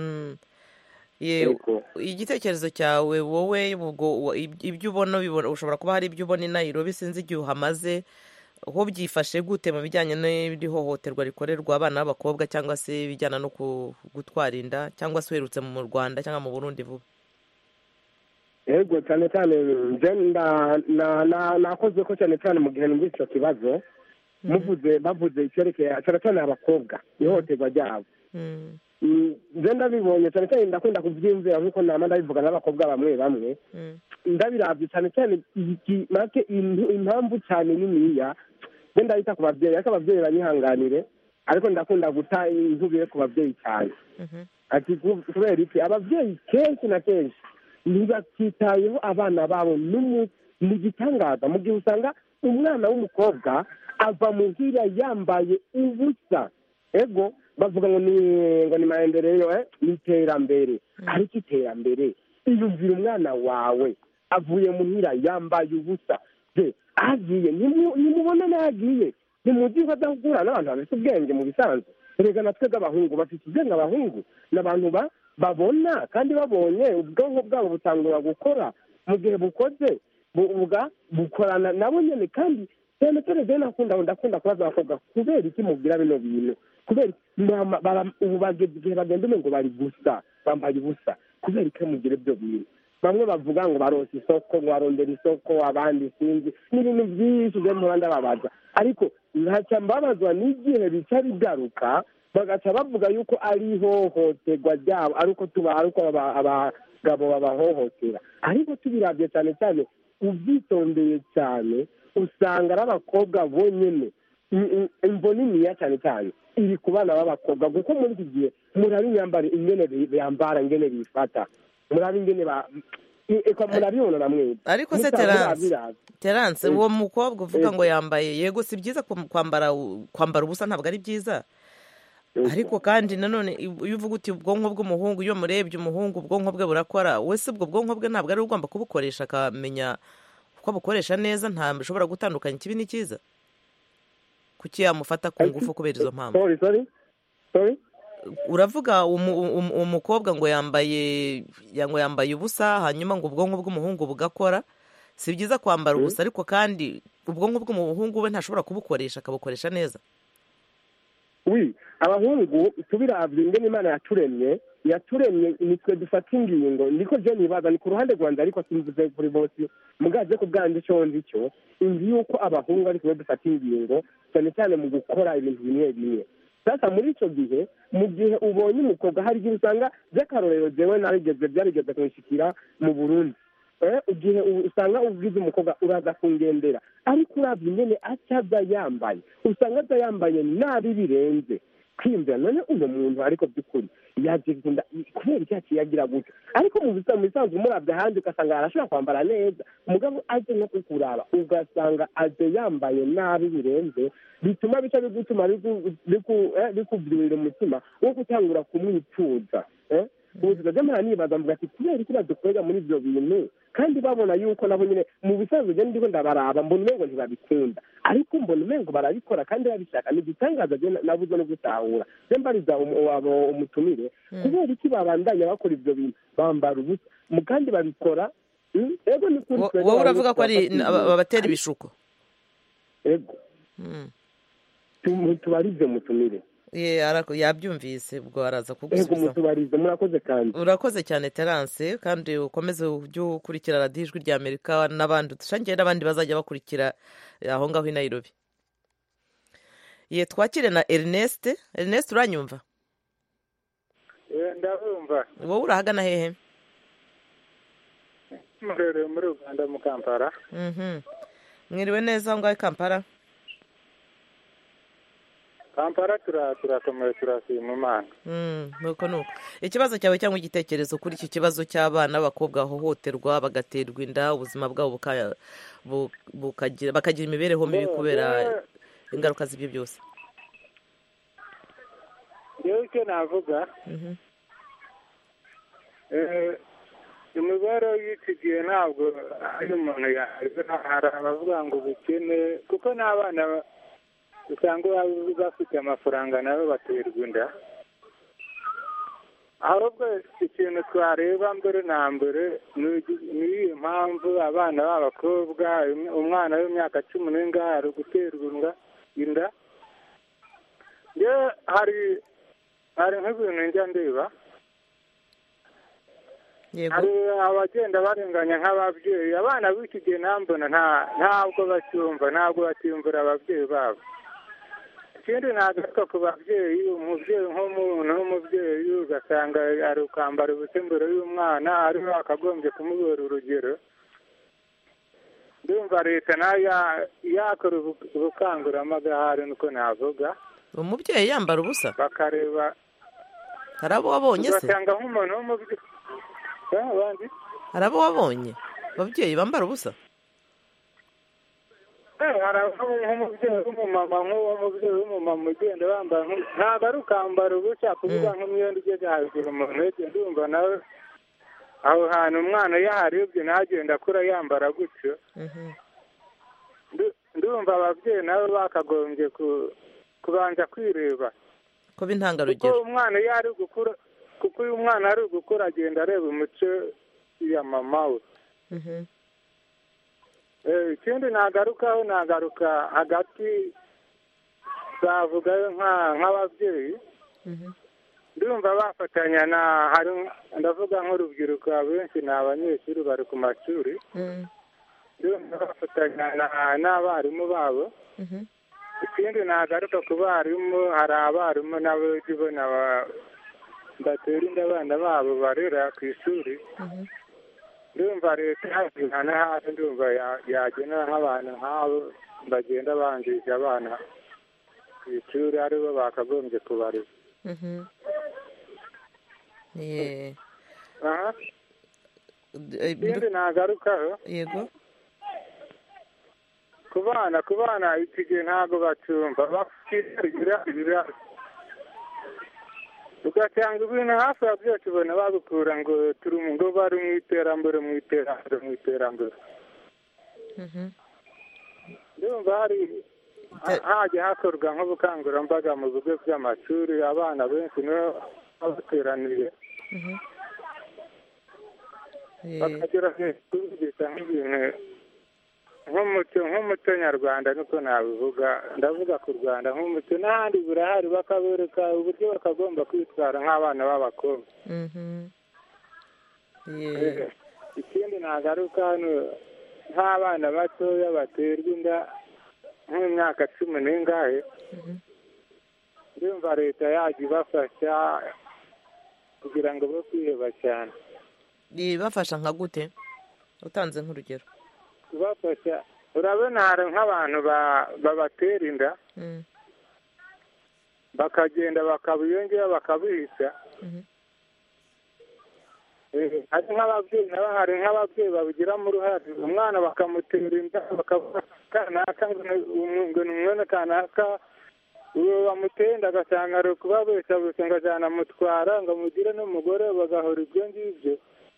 igitekerezo cyawe wowe ibyo ubona ushobora kuba hari ibyo ubona i Nairobi, sinzi igihe uhamaze, aho byifashe gute mu bijyanye n'ihohoterwa rikorerwa abana b'abakobwa cyangwa se ibijyana no gutwara inda, cyangwa se uherutse mu Rwanda cyangwa mu Burundi vuba? Ego cyane cyane nakoze ko cyane cyane mu gihe numvise icyo kibazo muvuze bavuze icyerekeye cyane cyane abakobwa, ihohoterwa ryabo. nje ndabibonye cyane cyane ndakunda kubyimvira nk'uko nama ndabivuga n'abakobwa bamwe bamwe, ndabirabye cyane cyane make impamvu cyane niniya nje ndahita ku babyeyi, ariko ababyeyi banyihanganire, ariko ndakunda guta intubire ku babyeyi cyane. ati kubera iki ababyeyi kenshi na kenshi ntibakitayeho abana babo ni igitangaza, mu gihe usanga umwana w'umukobwa ava muhira yambaye ubusa. Ego bavuga ngo ni ngo ni maendeleo, ni iterambere, ariko iterambere iyumvira umwana wawe avuye muhira yambaye ubusa, je agiye nimubona nagiye nimuzi ko adahura n'abantu bafite ubwenge mu bisanzwe. Erega natwe b'abahungu bafite ubwenge, abahungu n'abantu babona kandi babonye ubwonko bwabo butangura gukora, mu gihe bukoze buvuga bukorana nabo nyene. kandi cyane cyane je nakunda ndakunda kubaza abakobwa kubera iki mubwira bino bintu, kubera ubu bageze igihe bagenda umengo bari gusa bambaye ubusa, kubera iki mugire ibyo bintu. Bamwe bavuga ngo baronse isoko, ngo barondera isoko, abandi sinzi n'ibintu byinshi byo mu Rwanda babaza, ariko ntaca mbabazwa n'igihe bica bigaruka bagaca bavuga yuko ari ihohoterwa ryabo, ariko tuba ariko abagabo babahohotera. Ariko tubirabye cyane cyane ubyitondeye cyane usanga ari abakobwa bonyine, imvo niniya cyane cyane iri ku bana b'abakobwa, kuko muri iki gihe murabi imyambaro ingene bambara, ingene bifata, murabi ingene eka murabibona na mwebwe ariko se Terence uwo mukobwa uvuga ngo yambaye yego si byiza kwambara kwambara ubusa ntabwo ari byiza ariko kandi nanone iyo uvuga uti ubwonko bw'umuhungu iyo murebye umuhungu ubwonko bwe burakora wese ubwo bwonko bwe ntabwo ari ugomba kubukoresha akamenya uko bukoresha neza ntashobora gutandukanya ikibi n'ikiza kuki yamufata ku ngufu kubera izo mpamvu uravuga umukobwa ngo yambaye ngo yambaye ubusa hanyuma ngo ubwonko bw'umuhungu bugakora si byiza kwambara ubusa ariko kandi ubwonko bw'umuhungu we ntashobora kubukoresha akabukoresha neza wi abahungu tubiravye ingene Imana yaturemye yaturemye nitwe dufata ingingo ndiko je nibaza ni ku ruhande rwanje ariko simvuze kuri bose mugaze ku bwanje cyo ndicyo inzi yuko abahungu ariko dufata ingingo cyane cyane mu gukora ibintu bimwe bimwe sasa muri icyo gihe mu gihe ubonye umukobwa hari igihe usanga by'akarorero jewe narigeze byarigeze kunshikira mu Burundi igihe usanga ubwiza umukobwa uraza kungendera ariko uravye ingene acaza yambaye usanga aza yambaye nabi birenze kwimvira none uno muntu ariko by'ukuri yaje gukunda kubera icyaci yagira gutyo ariko mu bisanzwe bisanzwe umuravye ahandi ugasanga arashobora kwambara neza umugabo aje no kukuraba ugasanga aje yambaye nabi birenze bituma bica bigutuma bikubwirira umutima wo gutangura kumwipfuza ubuzima bw'amahanga nibaza mvuga ati kubera iki badukorera muri ibyo bintu kandi babona yuko nabo nyine mu bisanzwe je ndiko ndabaraba mbona umengo ntibabikunda ariko mbona umengo barabikora kandi babishaka ni igitangaza je nabuze no gutahura je mbariza wabo umutumire kubera iki babandanya bakora ibyo bintu bambara ubusa mu kandi babikora ego ni kuri wowe uravuga ko ari babatera ibishuko ego tubarize mutumire yabyumvise ubwo araza kugusubiza urakoze cyane Terence kandi ukomeze ujye ukurikira radiyo ijwi rya Amerika n'abandi dushangiye n'abandi bazajya bakurikira aho ngaho i Nairobi ye twakire na Ernest Ernest uranyumva ndabumva wowe urahagana hehe murere muri Uganda mu Kampala mwiriwe neza aho ngaho i Kampala Kampala turakomeye turashima Imana nuko nuko ikibazo cyawe cyangwa igitekerezo kuri iki kibazo cy'abana b'abakobwa bahohoterwa bagaterwa inda ubuzima bwabo bakagira imibereho mibi kubera ingaruka z'ibyo byose yewe icyo navuga imibereho y'iki gihe ntabwo ari umuntu hari abavuga ngo ubukene kuko n'abana usanga bafite amafaranga nabo baterwa inda ahubwo ikintu twareba mbere na mbere ni iyi mpamvu abana b'abakobwa umwana w'imyaka cumi n'ingahe ari guterwa inda hari hari nk'ibintu njya ndeba hari abagenda barenganya nk'ababyeyi abana b'iki gihe nambona ntabwo bacyumva ntabwo bacyumvira ababyeyi babo ikindi nagaruka ku babyeyi umubyeyi nk'umuntu w'umubyeyi ugasanga ari ukambara ubusa imbere y'umwana ariho akagombye kumubera urugero ndumva leta nayo yakora ubukangurambaga hari nuko navuga umubyeyi yambara ubusa bakareba hari abo wabonye se ugasanga nk'umuntu w'umubyeyi hari abo wabonye ababyeyi bambara ubusa hari nk'umubyeyi w'umumama nk'uwo mubyeyi w'umumama ugenda wambaye ntabwo ari ukambara ubusa kuvuga nk'imyenda ugeze hejuru umuntu wese ndumva nawe aho hantu umwana yaharebye ntagenda akura yambara gutyo ndumva ababyeyi nabo bakagombye kubanza kwireba kuba intangarugero kuko umwana iyo ari gukura kuko uyu mwana ari gukura agenda areba umuco ya mama we ikindi nagarukaho nagaruka hagati bavugayo nk'ababyeyi ndumva bafatanya na hari ndavuga nk'urubyiruko abenshi ni abanyeshuri bari ku mashuri ndumva bafatanya n'abarimu babo ikindi nagaruka ku barimu hari abarimu nabo ubona batera inda abana babo barera ku ishuri ndumva leta yagana hasi ndumva yagena nk'abantu nk'abo bagenda banjije abana ku ishuri aribo bakagombye kubarera ikindi nagarukaho yego ku bana ku bana iki gihe ntabwo bacyumva bakirira ibiraro ugasanga ibintu hafi ya byose ubona babikura ngo turi ngo bari mu iterambere mu iterambere mu iterambere ndumva hari hajya hakorwa nk'ubukangurambaga mu bigo by'amashuri abana benshi nibo bateraniye bakagerageza kubigisha nk'ibintu nk'umuco nk'umuco nyarwanda niko nabivuga ndavuga ku rwanda nk'umuco n'ahandi burahari bakabereka uburyo bakagomba kwitwara nk'abana b'abakobwa ikindi nagaruka hano nk'abana batoya baterwa inda nk'imyaka cumi n'ingahe ndumva leta yajya ibafasha kugira ngo bo kwiheba cyane ibafasha nka gute utanze nk'urugero kubafasha urabona hari nk'abantu babatera inda bakagenda bakabiyongera bakabihisha hari nk'ababyeyi nabo hari nk'ababyeyi babigiramo uruhare umwana bakamutera inda bakavuga kanaka ngo ni umwana kanaka uwo bamuteye inda agasanga ari ukubabeshya bose ngo ajyana amutwara ngo amugire n'umugore bagahora ibyo ngibyo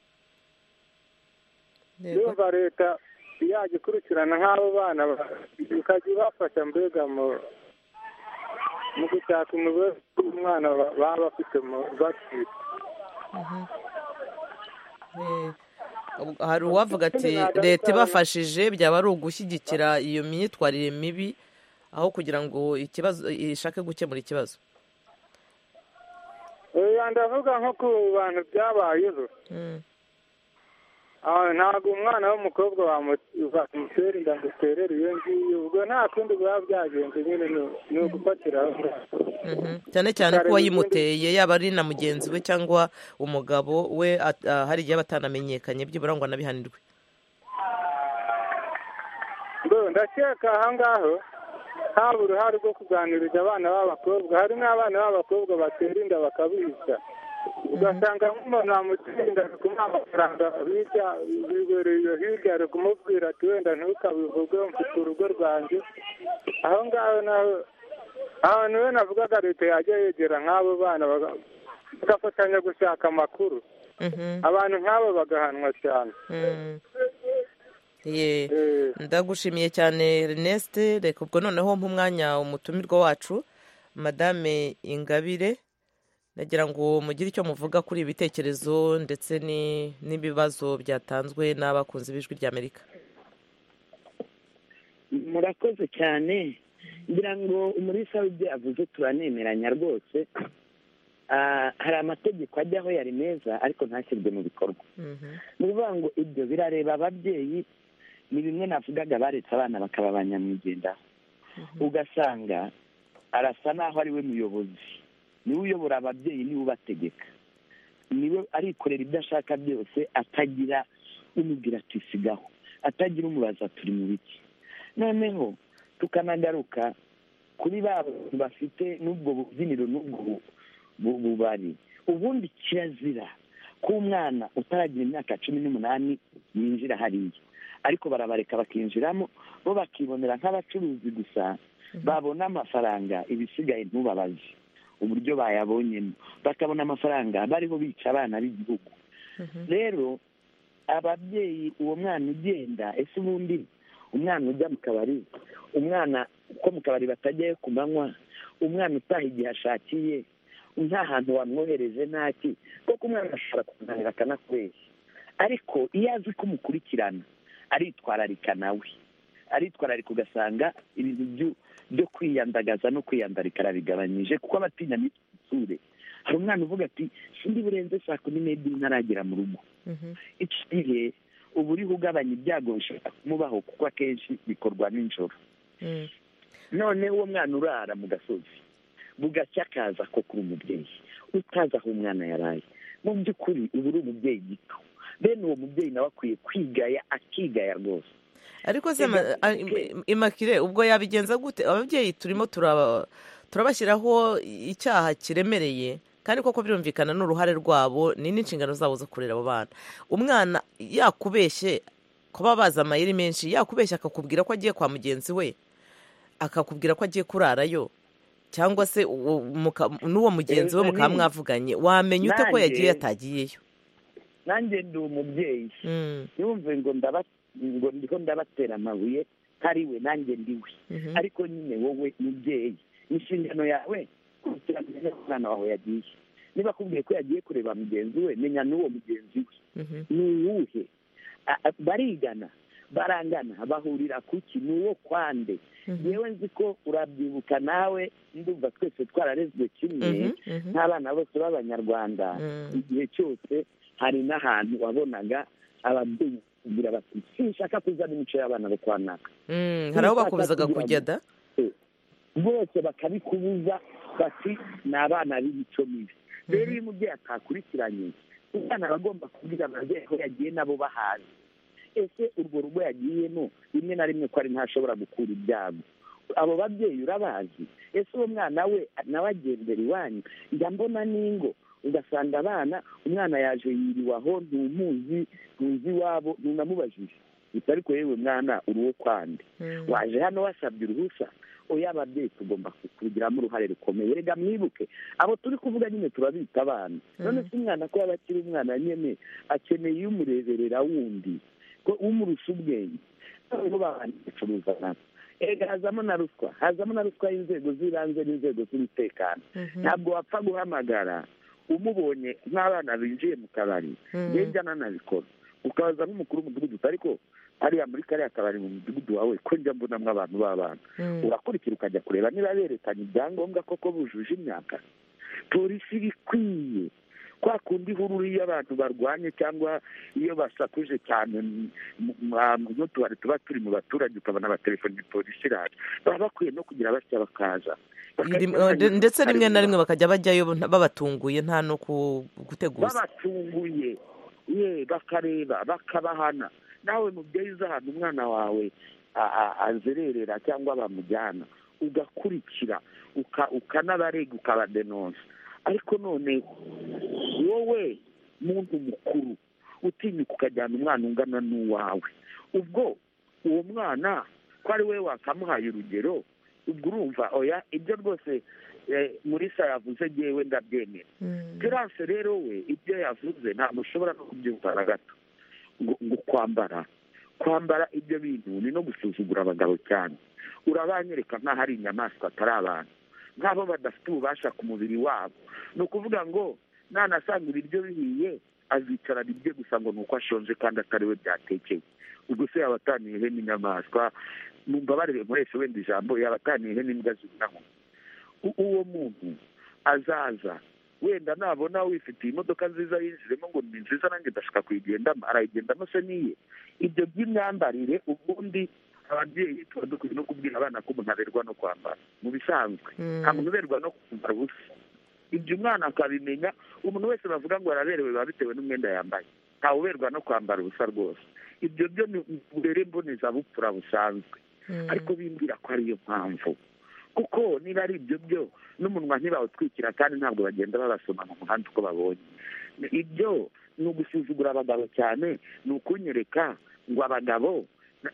ndumva leta yajya ikurikirana nk'abo bana ikajya ibafasha mbega mu gushaka umubare w'umwana baba bafite mu batwite hari uwavuga ati leta ibafashije byaba ari ugushyigikira iyo myitwarire mibi aho kugira ngo ikibazo ishake gukemura ikibazo ndavuga nko ku bantu byabayeho ntabwo umwana w'umukobwa wamutera inda ngo uterere iyo ngiyo ubwo nta kundi biba byagenze nyine ni ugufatira cyane cyane ko uwayimuteye yaba ari na mugenzi we cyangwa umugabo we hari igihe aba atanamenyekanye byibura ngo anabihanirwe ndakeka aha ngaho haba uruhare rwo kuganiriza abana b'abakobwa hari n'abana b'abakobwa batera inda bakabihisha ugasanga nk'umuntu wamutera inda ari kumuha amafaranga hirya bibereye hirya ari kumubwira ati wenda ntukabivuge mfite urugo rwanjye aho ngaho naho ahantu we navugaga leta yajya yegera nk'abo bana bagafatanya gushaka amakuru abantu nk'abo bagahanwa cyane ndagushimiye cyane Ernest reka ubwo noneho nk'umwanya umutumirwa wacu madame Ingabire nagira ngo mugire icyo muvuga kuri ibi bitekerezo ndetse n'ibibazo byatanzwe n'abakunzi b'ijwi ry'Amerika. murakoze cyane ngira ngo umurisa w'ibyo avuze turanemeranya rwose hari amategeko ajyaho yari meza ariko ntashyirwe mu bikorwa ni ukuvuga ngo ibyo birareba ababyeyi ni bimwe navugaga baretse abana bakaba abanyamwigendaho ugasanga arasa naho ari we muyobozi niwe uyobora ababyeyi niwe ubategeka niwe arikorera ibyo ashaka byose atagira umubwira ati sigaho atagira umubaza turi mu biki noneho tukanagaruka kuri ba bantu bafite n'ubwo bubyiniro n'ubwo bubari ubundi kirazira ko umwana utaragira imyaka cumi n'umunani yinjira hariya ariko barabareka bakinjiramo bo bakibonera nk'abacuruzi gusa babona amafaranga ibisigaye ntubabaze uburyo bayabonyemo bakabona amafaranga bariho bica abana b'igihugu rero ababyeyi uwo mwana ugenda ese ubundi umwana ujya mu kabari umwana uko mu kabari batajyayo ku manywa umwana utaha igihe ashakiye nta hantu wamwohereje ntaki kuko umwana ashobora kuganira akanakubeshya ariko iyo azi ko umukurikirana aritwararika nawe aritwararika ugasanga ibintu byo kwiyandagaza no kwiyandarika arabigabanyije kuko abatinya n'isure hari umwana uvuga ati sindi burenze saa kumi n'ebyiri ntaragera mu rugo iki gihe uba uriho ugabanya ibyago bishobora kumubaho kuko akenshi bikorwa nijoro noneho uwo mwana urara mu gasozi bugacya akaza ko kuri umubyeyi utazi aho umwana yaraye mu by'ukuri uba uri umubyeyi gito bene uwo mubyeyi nawe akwiye kwigaya akigaya rwose ariko se Immaculée ubwo yabigenza gute ababyeyi turimo turabashyiraho icyaha kiremereye kandi koko birumvikana n'uruhare rwabo ni n'inshingano zabo zo kurera abo bana. Umwana yakubeshye kuba bazi amayeri menshi, yakubeshye akakubwira ko agiye kwa mugenzi we, akakubwira ko agiye kurarayo, cyangwa se n'uwo mugenzi we mukaba mwavuganye, wamenya ute ko yagiye yatagiyeyo? nanjye ndi umubyeyi yumve ngo ngo ndiho ndabatera amabuye kari we nanjye ndiwe, ariko nyine wowe mubyeyi inshingano yawe kugira umwana wawe yagiye. Niba akubwiye ko yagiye kureba mugenzi we, menya n'uwo mugenzi we ni uwuhe, barigana barangana, bahurira kuki, ni uwo kwande. yewe nzi ko urabyibuka nawe, ndumva twese twararezwe kimwe nk'abana bose b'abanyarwanda. Igihe cyose hari n'ahantu wabonaga ababyeyi kugira bati sinshaka kuzana imico y'abana bo kwa naka, hari aho bakubuzaga kujya da, bose bakabikubuza bati ni abana b'imico mibi. Rero iyo umubyeyi atakurikiranye, umwana aba agomba kubwira ababyeyi ko yagiye nabo bahazi. Ese urwo rugo yagiyemo rimwe na rimwe ko ari ntashobora gukura ibyago, abo babyeyi urabazi? Ese uwo mwana we nawe agendera iwanyu? njya mbona n'ingo ugasanga abana, umwana yaje yiriwe aho, ntumuzi ntuzi iwabo, ntunamubajije bitari ko yewe mwana uri uwo kwande, waje hano wasabye uruhusa? oya, ababyeyi tugomba kugiramo uruhare rukomeye. Rega mwibuke abo turi kuvuga nyine turabita abana. None se umwana ko yaba akiri umwana nyine akeneye iyo umureberera wundi ko umurusha ubwenge, ntabwo bacuruza nabo. Ega hazamo na ruswa, hazamo na ruswa y'inzego z'ibanze n'inzego z'umutekano. Ntabwo wapfa guhamagara umubonye nk'abana binjiye mu kabari, njya nanabikora, ukabaza nk'umukuru w'umudugudu, ariko hariya muri kariya kabari mu mudugudu wawe ko njya mbonamo abantu b'abana, urakurikira ukajya kureba niba berekanye ibyangombwa koko bujuje imyaka. Polisi bikwiye kwa kundi ihururu iyo abantu barwanye cyangwa iyo basakuje cyane nk'utubari tuba turi mu baturage ukabona abatelefoni polisi iraje, baba bakwiye no kugira batya bakaza, ndetse rimwe na rimwe bakajya bajyayo babatunguye, nta no guteguza, babatunguye ye bakareba bakabahana. Nawe mubyeyi uzi ahantu umwana wawe azererera cyangwa bamujyana, ugakurikira ukanabarega ukabadenonsa. Ariko none wowe muntu mukuru utinyuka ukajyana umwana ungana n'uwawe, ubwo uwo mwana ko ari we wakamuhaye urugero, ubwo urumva oya, ibyo rwose muri sa yavuze yewe ndabyemera. Terase rero we ibyo yavuze ntabwo ushobora no kubyumva na gato. ngo kwambara kwambara ibyo bintu ni no gusuzugura abagabo cyane. Urabanyereka nk'aho ari inyamaswa atari abantu, nk'abo badafite ububasha ku mubiri wabo. Ni ukuvuga ngo nanasanga ibiryo bihiye azicara ibye gusa ngo ni uko ashonje kandi atari we byatekeye. Ubwo se yaba ataniye he n'inyamaswa? Numva barebe mureshe wenda ijambo, yaba ataniye he n'imbwa z'inaho. Uwo muntu azaza wenda nabona wifitiye imodoka nziza yinjiremo ngo ni nziza nanjye ndashaka kuyigendamo, arayigendamo se niye? Ibyo by'imyambarire ubundi ababyeyi tuba dukwiye no kubwira abana ko umuntu aberwa no kwambara mu bisanzwe, nta muntu uberwa no kwambara ubusa. Ibyo umwana akabimenya. Umuntu wese bavuga ngo araberewe biba bitewe n'umwenda yambaye, ntawe uberwa no kwambara ubusa rwose. Ibyo byo ni uburere mbonezabupfura busanzwe, ariko bimbwira ko ariyo mpamvu, kuko niba ari ibyo byo n'umunwa ntibawutwikira kandi ntabwo bagenda babasoma mu muhanda uko babonye. Ibyo ni ugusuzugura abagabo cyane, ni ukunyereka ngo abagabo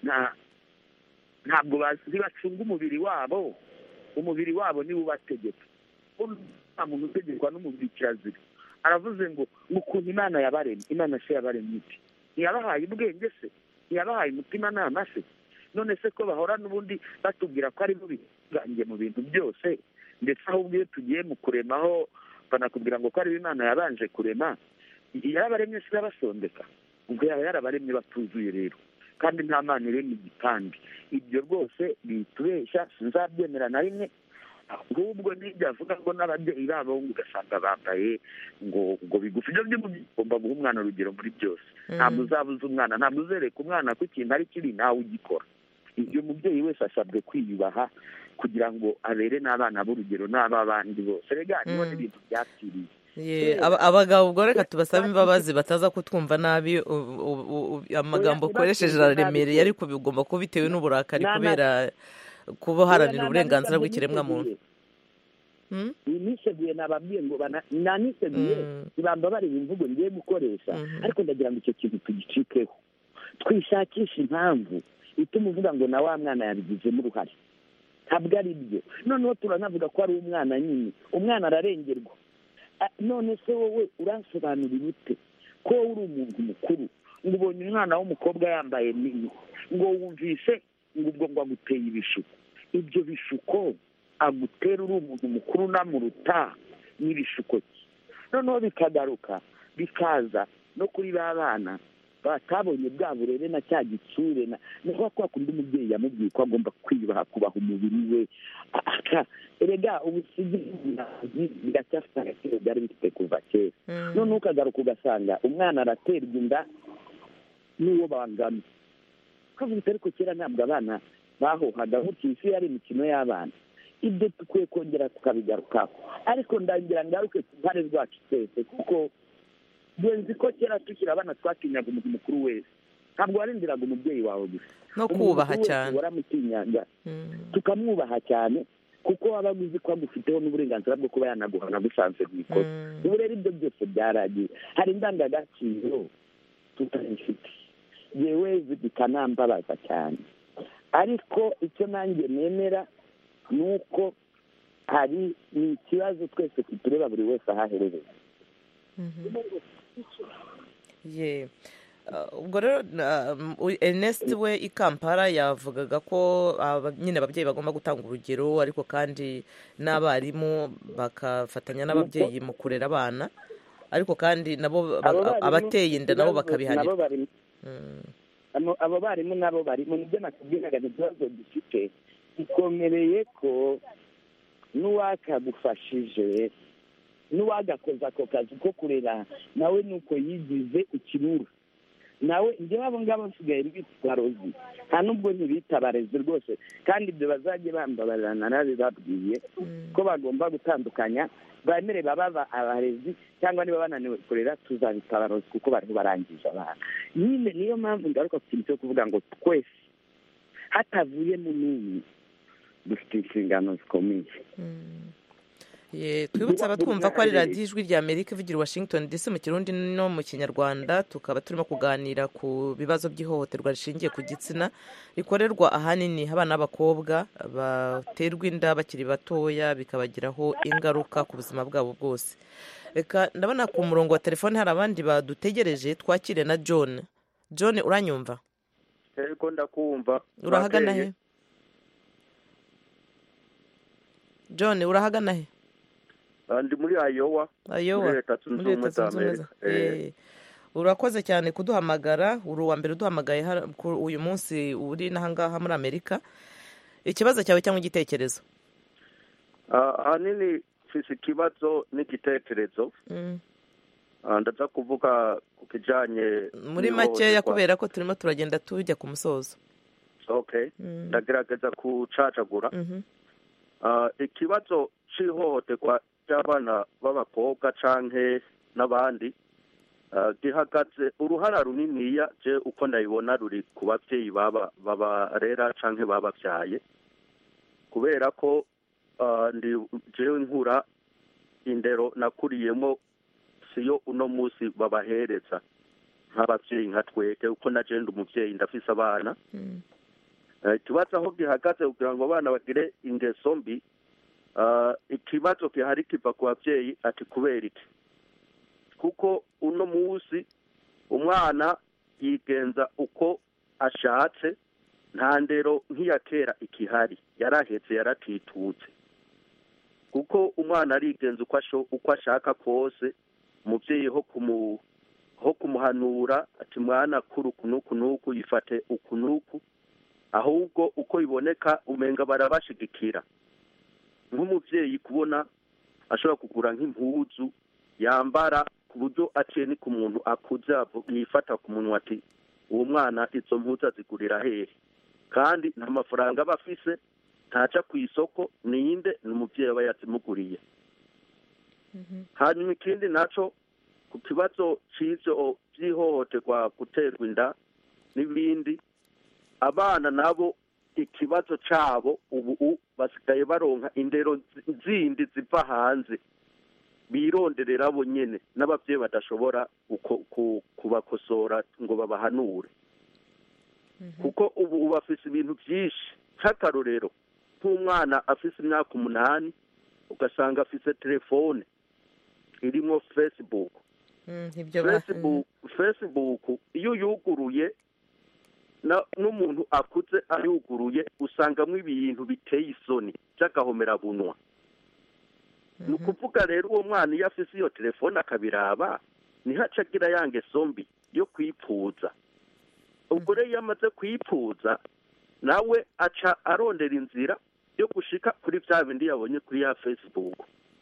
ntabwo bacunga umubiri wabo, umubiri wabo niwo ubategeka. Nta muntu utegekwa n'umubiri, kirazira. Aravuze ngo ukuntu Imana yabaremye, Imana se yabaremye iki? Ntiyabahaye ubwenge se? Ntiyabahaye umutima nama se? None se ko bahora n'ubundi batubwira ko ari bo bigange mu bintu byose, ndetse ahubwo iyo tugiye mu kuremaho banakubwira ngo ko ari Imana yabanje kurema, yarabaremye se irabasondeka? Ubwo yaba yarabaremye batuzuye rero, kandi nta Mana iremye igipande. Ibyo rwose bitubeshya, sinzabyemera na rimwe. Ahubwo n'ibyo avuga ngo n'ababyeyi babo ugasanga bambaye ngo ngo bigufi, ibyo bigomba guha umwana urugero muri byose. Ntabwo uzabuza umwana, ntabwo uzereka umwana ko ikintu ari kibi nawe ugikora. Ibyo umubyeyi wese asabwe kwiyubaha kugira ngo abere n'abana b'urugero n'ab'abandi bose. Rega niho n'ibintu byakiriye. Abagabo ubwo reka tubasabe imbabazi bataza kutwumva nabi, amagambo ukoresheje araremereye, ariko bigomba kuba bitewe n'uburakari kubera kuba haranira uburenganzira bw'ikiremwamuntu. niseguye nababwiye ngo naniseguye ibamba bari imvugo ngiye gukoresha ariko ndagira ngo icyo kintu tugicikeho twishakisha impamvu ituma uvuga ngo na wa mwana yabigizemo uruhare ntabwo ari byo noneho turanavuga ko ari umwana nyine umwana ararengerwa none se wowe uransobanurira ute ko uri umuntu mukuru ngo ubonye umwana w'umukobwa yambaye nini ngo wumvise ngo ubwo ngo aguteye ibishuko ibyo bishuko agutera uri umuntu mukuru unamuruta n'ibishuko cye noneho bikagaruka bikaza no kuri ba bana batabonye bwa burere na cya gitsure ni kwa kwa kundi umubyeyi yamubwiye ko agomba kwiyubaha kubaha umubiri we erega ubusigi biracyafite agaciro byari bifite kuva kera noneho ukagaruka ugasanga umwana araterwa inda n'uwo bangana kavuga ariko kera ntabwo abana bahohaga gutya isi yari imikino y'abana ibyo dukwiye kongera tukabigarukaho ariko ndagira ngaruke ku ruhare rwacu twese kuko nzi ko kera tukiri abana twatinyaga umuntu mukuru wese ntabwo warindiraga umubyeyi wawe gusa no kubaha cyane waramutinyaga tukamwubaha cyane kuko waba uzi ko agufiteho n'uburenganzira bwo kuba yanaguhana gusanzwe mu ikosa ubu rero ibyo byose byaragiye hari indangagaciro tutazifite yewe bikanambabaza cyane ariko icyo nanjye nemera ni uko hari ni ikibazo twese tutureba buri wese ahaherereye ye ubwo rero Ernest we i Kampala yavugaga ko nyine ababyeyi bagomba gutanga urugero ariko kandi n'abarimu bakafatanya n'ababyeyi mu kurera abana ariko kandi nabo abateye inda nabo bakabihanirwa abo barimu nabo bari mu byo nakubwiraga ikibazo dufite ikomereye ko n'uwakagufashije n'uwagakoza ako kazi ko kurera nawe nuko yigize ikirura nawe njyewe abo ngabo basigaye bitwa rozi nta nubwo ntibita abarezi rwose kandi ibyo bazajya bambabarana nabibabwiye ko bagomba gutandukanya bemere baba abarezi cyangwa niba bananiwe kurera tuzabita abarozi kuko bariho barangije abana nyine niyo mpamvu ngaruka ku kintu cyo kuvuga ngo twese hatavuyemo n'umwe dufite inshingano zikomeye twibutse abatwumva ko ari radiyo ijwi rya amerika ivugira i washington dc mu kirundi no mu kinyarwanda tukaba turimo kuganira ku bibazo by'ihohoterwa rishingiye ku gitsina rikorerwa ahanini abana b'abakobwa baterwa inda bakiri batoya bikabagiraho ingaruka ku buzima bwabo bwose reka ndabona ku murongo wa telefone hari abandi badutegereje twakire na john john uranyumva yego ndakumva urahagana he john urahagana he ndi muri ayowa muri leta zunze ubumwe za amerika urakoze cyane kuduhamagara uri uwa mbere uduhamagaye uyu munsi uri n'ahangaha muri amerika ikibazo cyawe cyangwa igitekerezo ahanini mfise ikibazo n'igitekerezo ndaza kuvuga ku kijyanye muri makeya kubera ko turimo turagenda tujya ku musozo ndagerageza kucacagura ikibazo cy'ihohoterwa ry'abana b'abakobwa canke n'abandi gihagaze uruhara runiniya je uko ndabibona ruri ku babyeyi baba babarera canke bababyaye kubera ko ndi jewe nkura indero nakuriyemo siyo uno munsi babahereza nk'ababyeyi nka twege uko nagenda umubyeyi ndafise abana ikibazo aho gihagaze kugira ngo abana bagire ingeso mbi ikibazo gihari kiva ku babyeyi ati kubera iki kuko uno munsi umwana yigenza uko ashatse nta ndero nk'iya kera ikihari yarahetse yaratitutse kuko umwana arigenza uko ashaka kose umubyeyi ho kumuhanura ati mwana kuri uku n'uku n'uku yifate uku n'uku ahubwo uko biboneka umenga barabashigikira nk'umubyeyi kubona ashobora kugura nk'impuzu yambara ku buryo aciye ni ku muntu akuze yifata ku munwa ati uwo mwana izo mpuzu azigurira hehe kandi nta mafaranga aba afise ntaca ku isoko ninde ni umubyeyi aba yazimuguriye hanyuma ikindi naco ku kibazo cy'ivyo by'ihohoterwa guterwa inda n'ibindi abana nabo ikibazo cyabo ubu basigaye baronka indero zindi ziva hanze bironderera bo nyene n'abavyeyi badashobora kubakosora ngo babahanure kuko ubu bafise ibintu byinshi nk'akarorero nk'umwana afise imyaka umunani ugasanga afise telefone irimo Facebook Facebook Facebook iyo yuguruye n'umuntu akuze ayuguruye usangamo ibintu biteye isoni by'agahomera bunwa ni ukuvuga rero uwo mwana iyo afise iyo telefone akabiraba niho aca agira yange sombi yo kwipfuza ubwo rero iyo amaze kwipfuza nawe aca arondera inzira yo gushika kuri bya bindi yabonye kuri ya Facebook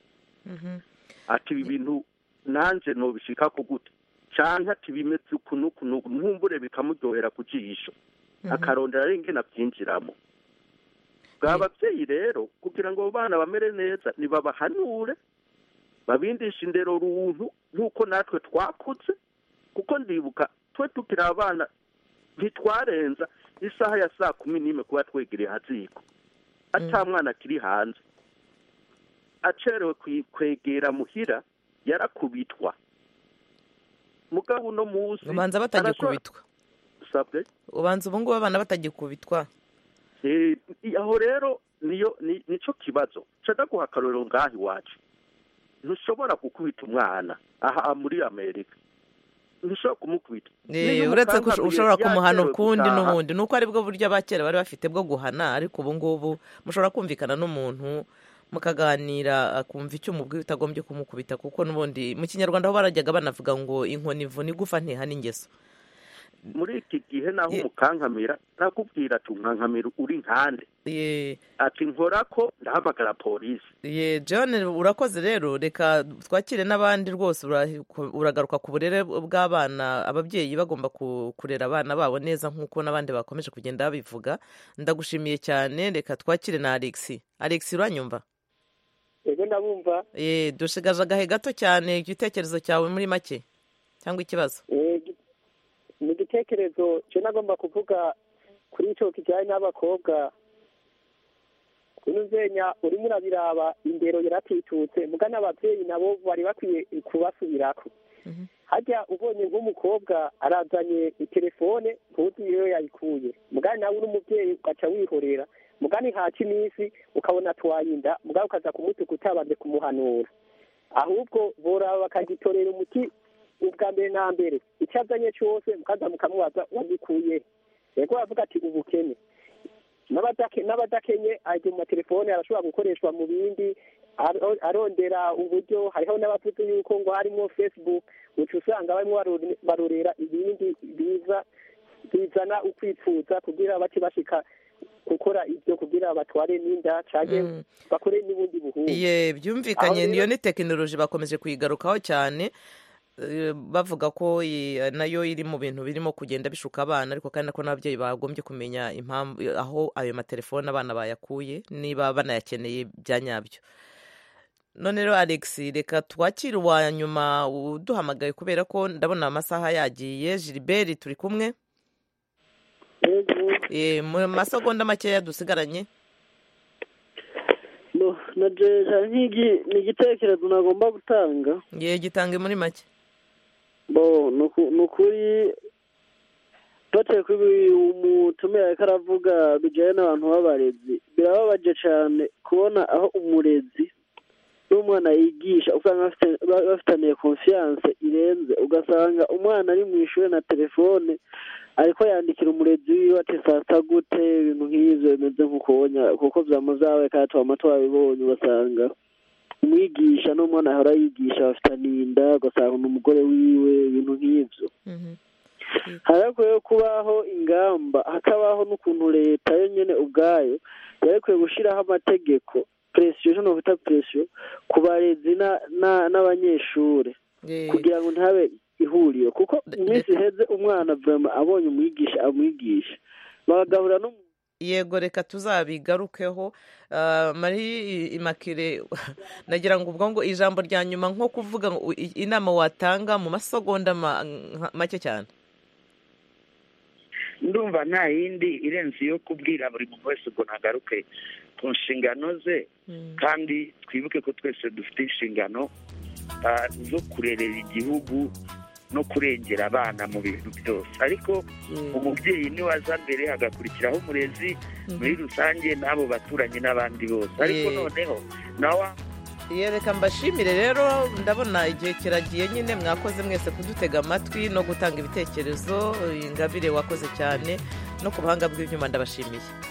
ati ibi bintu nanje nobishika ko gute canke ati bimeze ukuntu ukuntu nkumbure bikamuryohera ku jisho akarondera renge nabyinjiramo bw'abavyeyi rero kugira ngo abo bana bamere neza nibabahanure babindisha indero runtu nk'uko natwe twakuze kuko ndibuka twe tukiri abana ntitwarenza isaha ya saa kumi n'imwe kuba twegereye haziko ata mwana akiri hanze acerewe kwegera muhira yarakubitwa mugabo uno munsi ubanza batagikubitwa sabwe ubanza ubu ngubu abana batagikubitwa eh aho rero niyo nico kibazo cada guhakarero ngahi iwacu ntushobora gukubita umwana aha muri Amerika ntushobora kumukubita eh uretse ko ushobora kumuhana ukundi n'ubundi nuko ari bwo buryo abakera bari bafite bwo guhana ariko ubu ngubu mushobora kumvikana n'umuntu mukaganira akumva icyo umubwi utagombye kumukubita kuko n'ubundi mu kinyarwanda aho barajyaga banavuga ngo inkoni ivuna igufa ntihana ingeso muri iki gihe naho umukankamira nakubwira ati umwankamira uri nkande ati nkora ko ndahamagara polisi ye John urakoze rero reka twakire n'abandi rwose uragaruka ku burere bw'abana ababyeyi bagomba kurera abana babo neza nk'uko n'abandi bakomeje kugenda babivuga ndagushimiye cyane reka twakire na Alex Alex uranyumva yego ndabumva eh dushigaje agahe gato cyane igitekerezo cyawe muri make cyangwa ikibazo ni igitekerezo cyo nagomba kuvuga kuri icyo kijyanye n'abakobwa kunuzenya urimo urabiraba indero yaratitutse muga n'ababyeyi nabo bari bakwiye kubasubirako hajya ubonye nk'umukobwa arazanye itelefone ntuzi iyo yayikuye muga nawe n'umubyeyi ugaca wihorera muga ni haca iminsi ukabona twayinda muga ukaza kumutuka utabanje kumuhanura ahubwo boraba bakagitorera umuti ubwa mbere na mbere icyo azanye cyose mukaza mukamubaza wagikuye yego bavuga ati ubukene n'abadakenye ajya mu matelefone arashobora gukoreshwa mu bindi arondera uburyo hariho n'abavuze yuko ngo harimo Facebook uca usanga barimo barorera ibindi biza bizana ukwipfuza kugira bati bashika gukora ibyo kugira batware n'inda cyane bakore n'ubundi buhungu ye byumvikanye niyo ni tekinoloji bakomeje kuyigarukaho cyane bavuga ko nayo iri mu bintu birimo kugenda bishuka abana ariko kandi ko n'ababyeyi bagombye kumenya impamvu aho ayo matelefone abana bayakuye niba banayakeneye bya nyabyo none rero Alex reka twakire uwa nyuma uduhamagaye kubera ko ndabona amasaha yagiye Gilbert turi kumwe eh mu masegonda makeya dusigaranye no naje nk'igi ni igitekerezo nagomba gutanga ye gitange muri make bo nukuri bateye kuri umutumira karavuga bijyanye n'abantu b'abarezi birababaje cyane kubona aho umurezi n'umwana yigisha usanga bafitaniye confiance irenze ugasanga umwana ari mu ishuri na telefone ariko yandikira umurezi wiwe ati sasa gute ibintu nk'ivyo bimeze nk'ukonya kuko vyamuzawe kandi twama twabibonye ugasanga umwigisha n'umwana ahora yigisha bafitaniye inda ugasanga n'umugore wiwe ibintu nk'ivyo harakwiye kubaho ingamba hakabaho n'ukuntu leta yo nyene ubwayo yarekwiye gushiraho amategeko presiyo no bita presiyo ku barezi n'abanyeshure kugira ngo ntabe ihuriro kuko iminsi iheze umwana vraiment abonye umwigisha amwigisha bagahura no yego reka tuzabigarukeho Marie Immaculée nagira ngo ubwo ngo ijambo rya nyuma nko kuvuga inama watanga mu masegonda make cyane ndumva nta yindi irenze yo kubwira buri muntu wese ngo ntagaruke ku nshingano ze kandi twibuke ko twese dufite inshingano zo kurerera igihugu no kurengera abana mu bintu byose ariko umubyeyi niwe aza mbere hagakurikiraho umurezi muri rusange n'abo baturanyi n'abandi bose ariko noneho nawe reka mbashimire rero ndabona igihe kiragiye nyine mwakoze mwese kudutega amatwi no gutanga ibitekerezo Ingabire wakoze cyane no ku buhanga bw'ibyuma ndabashimiye.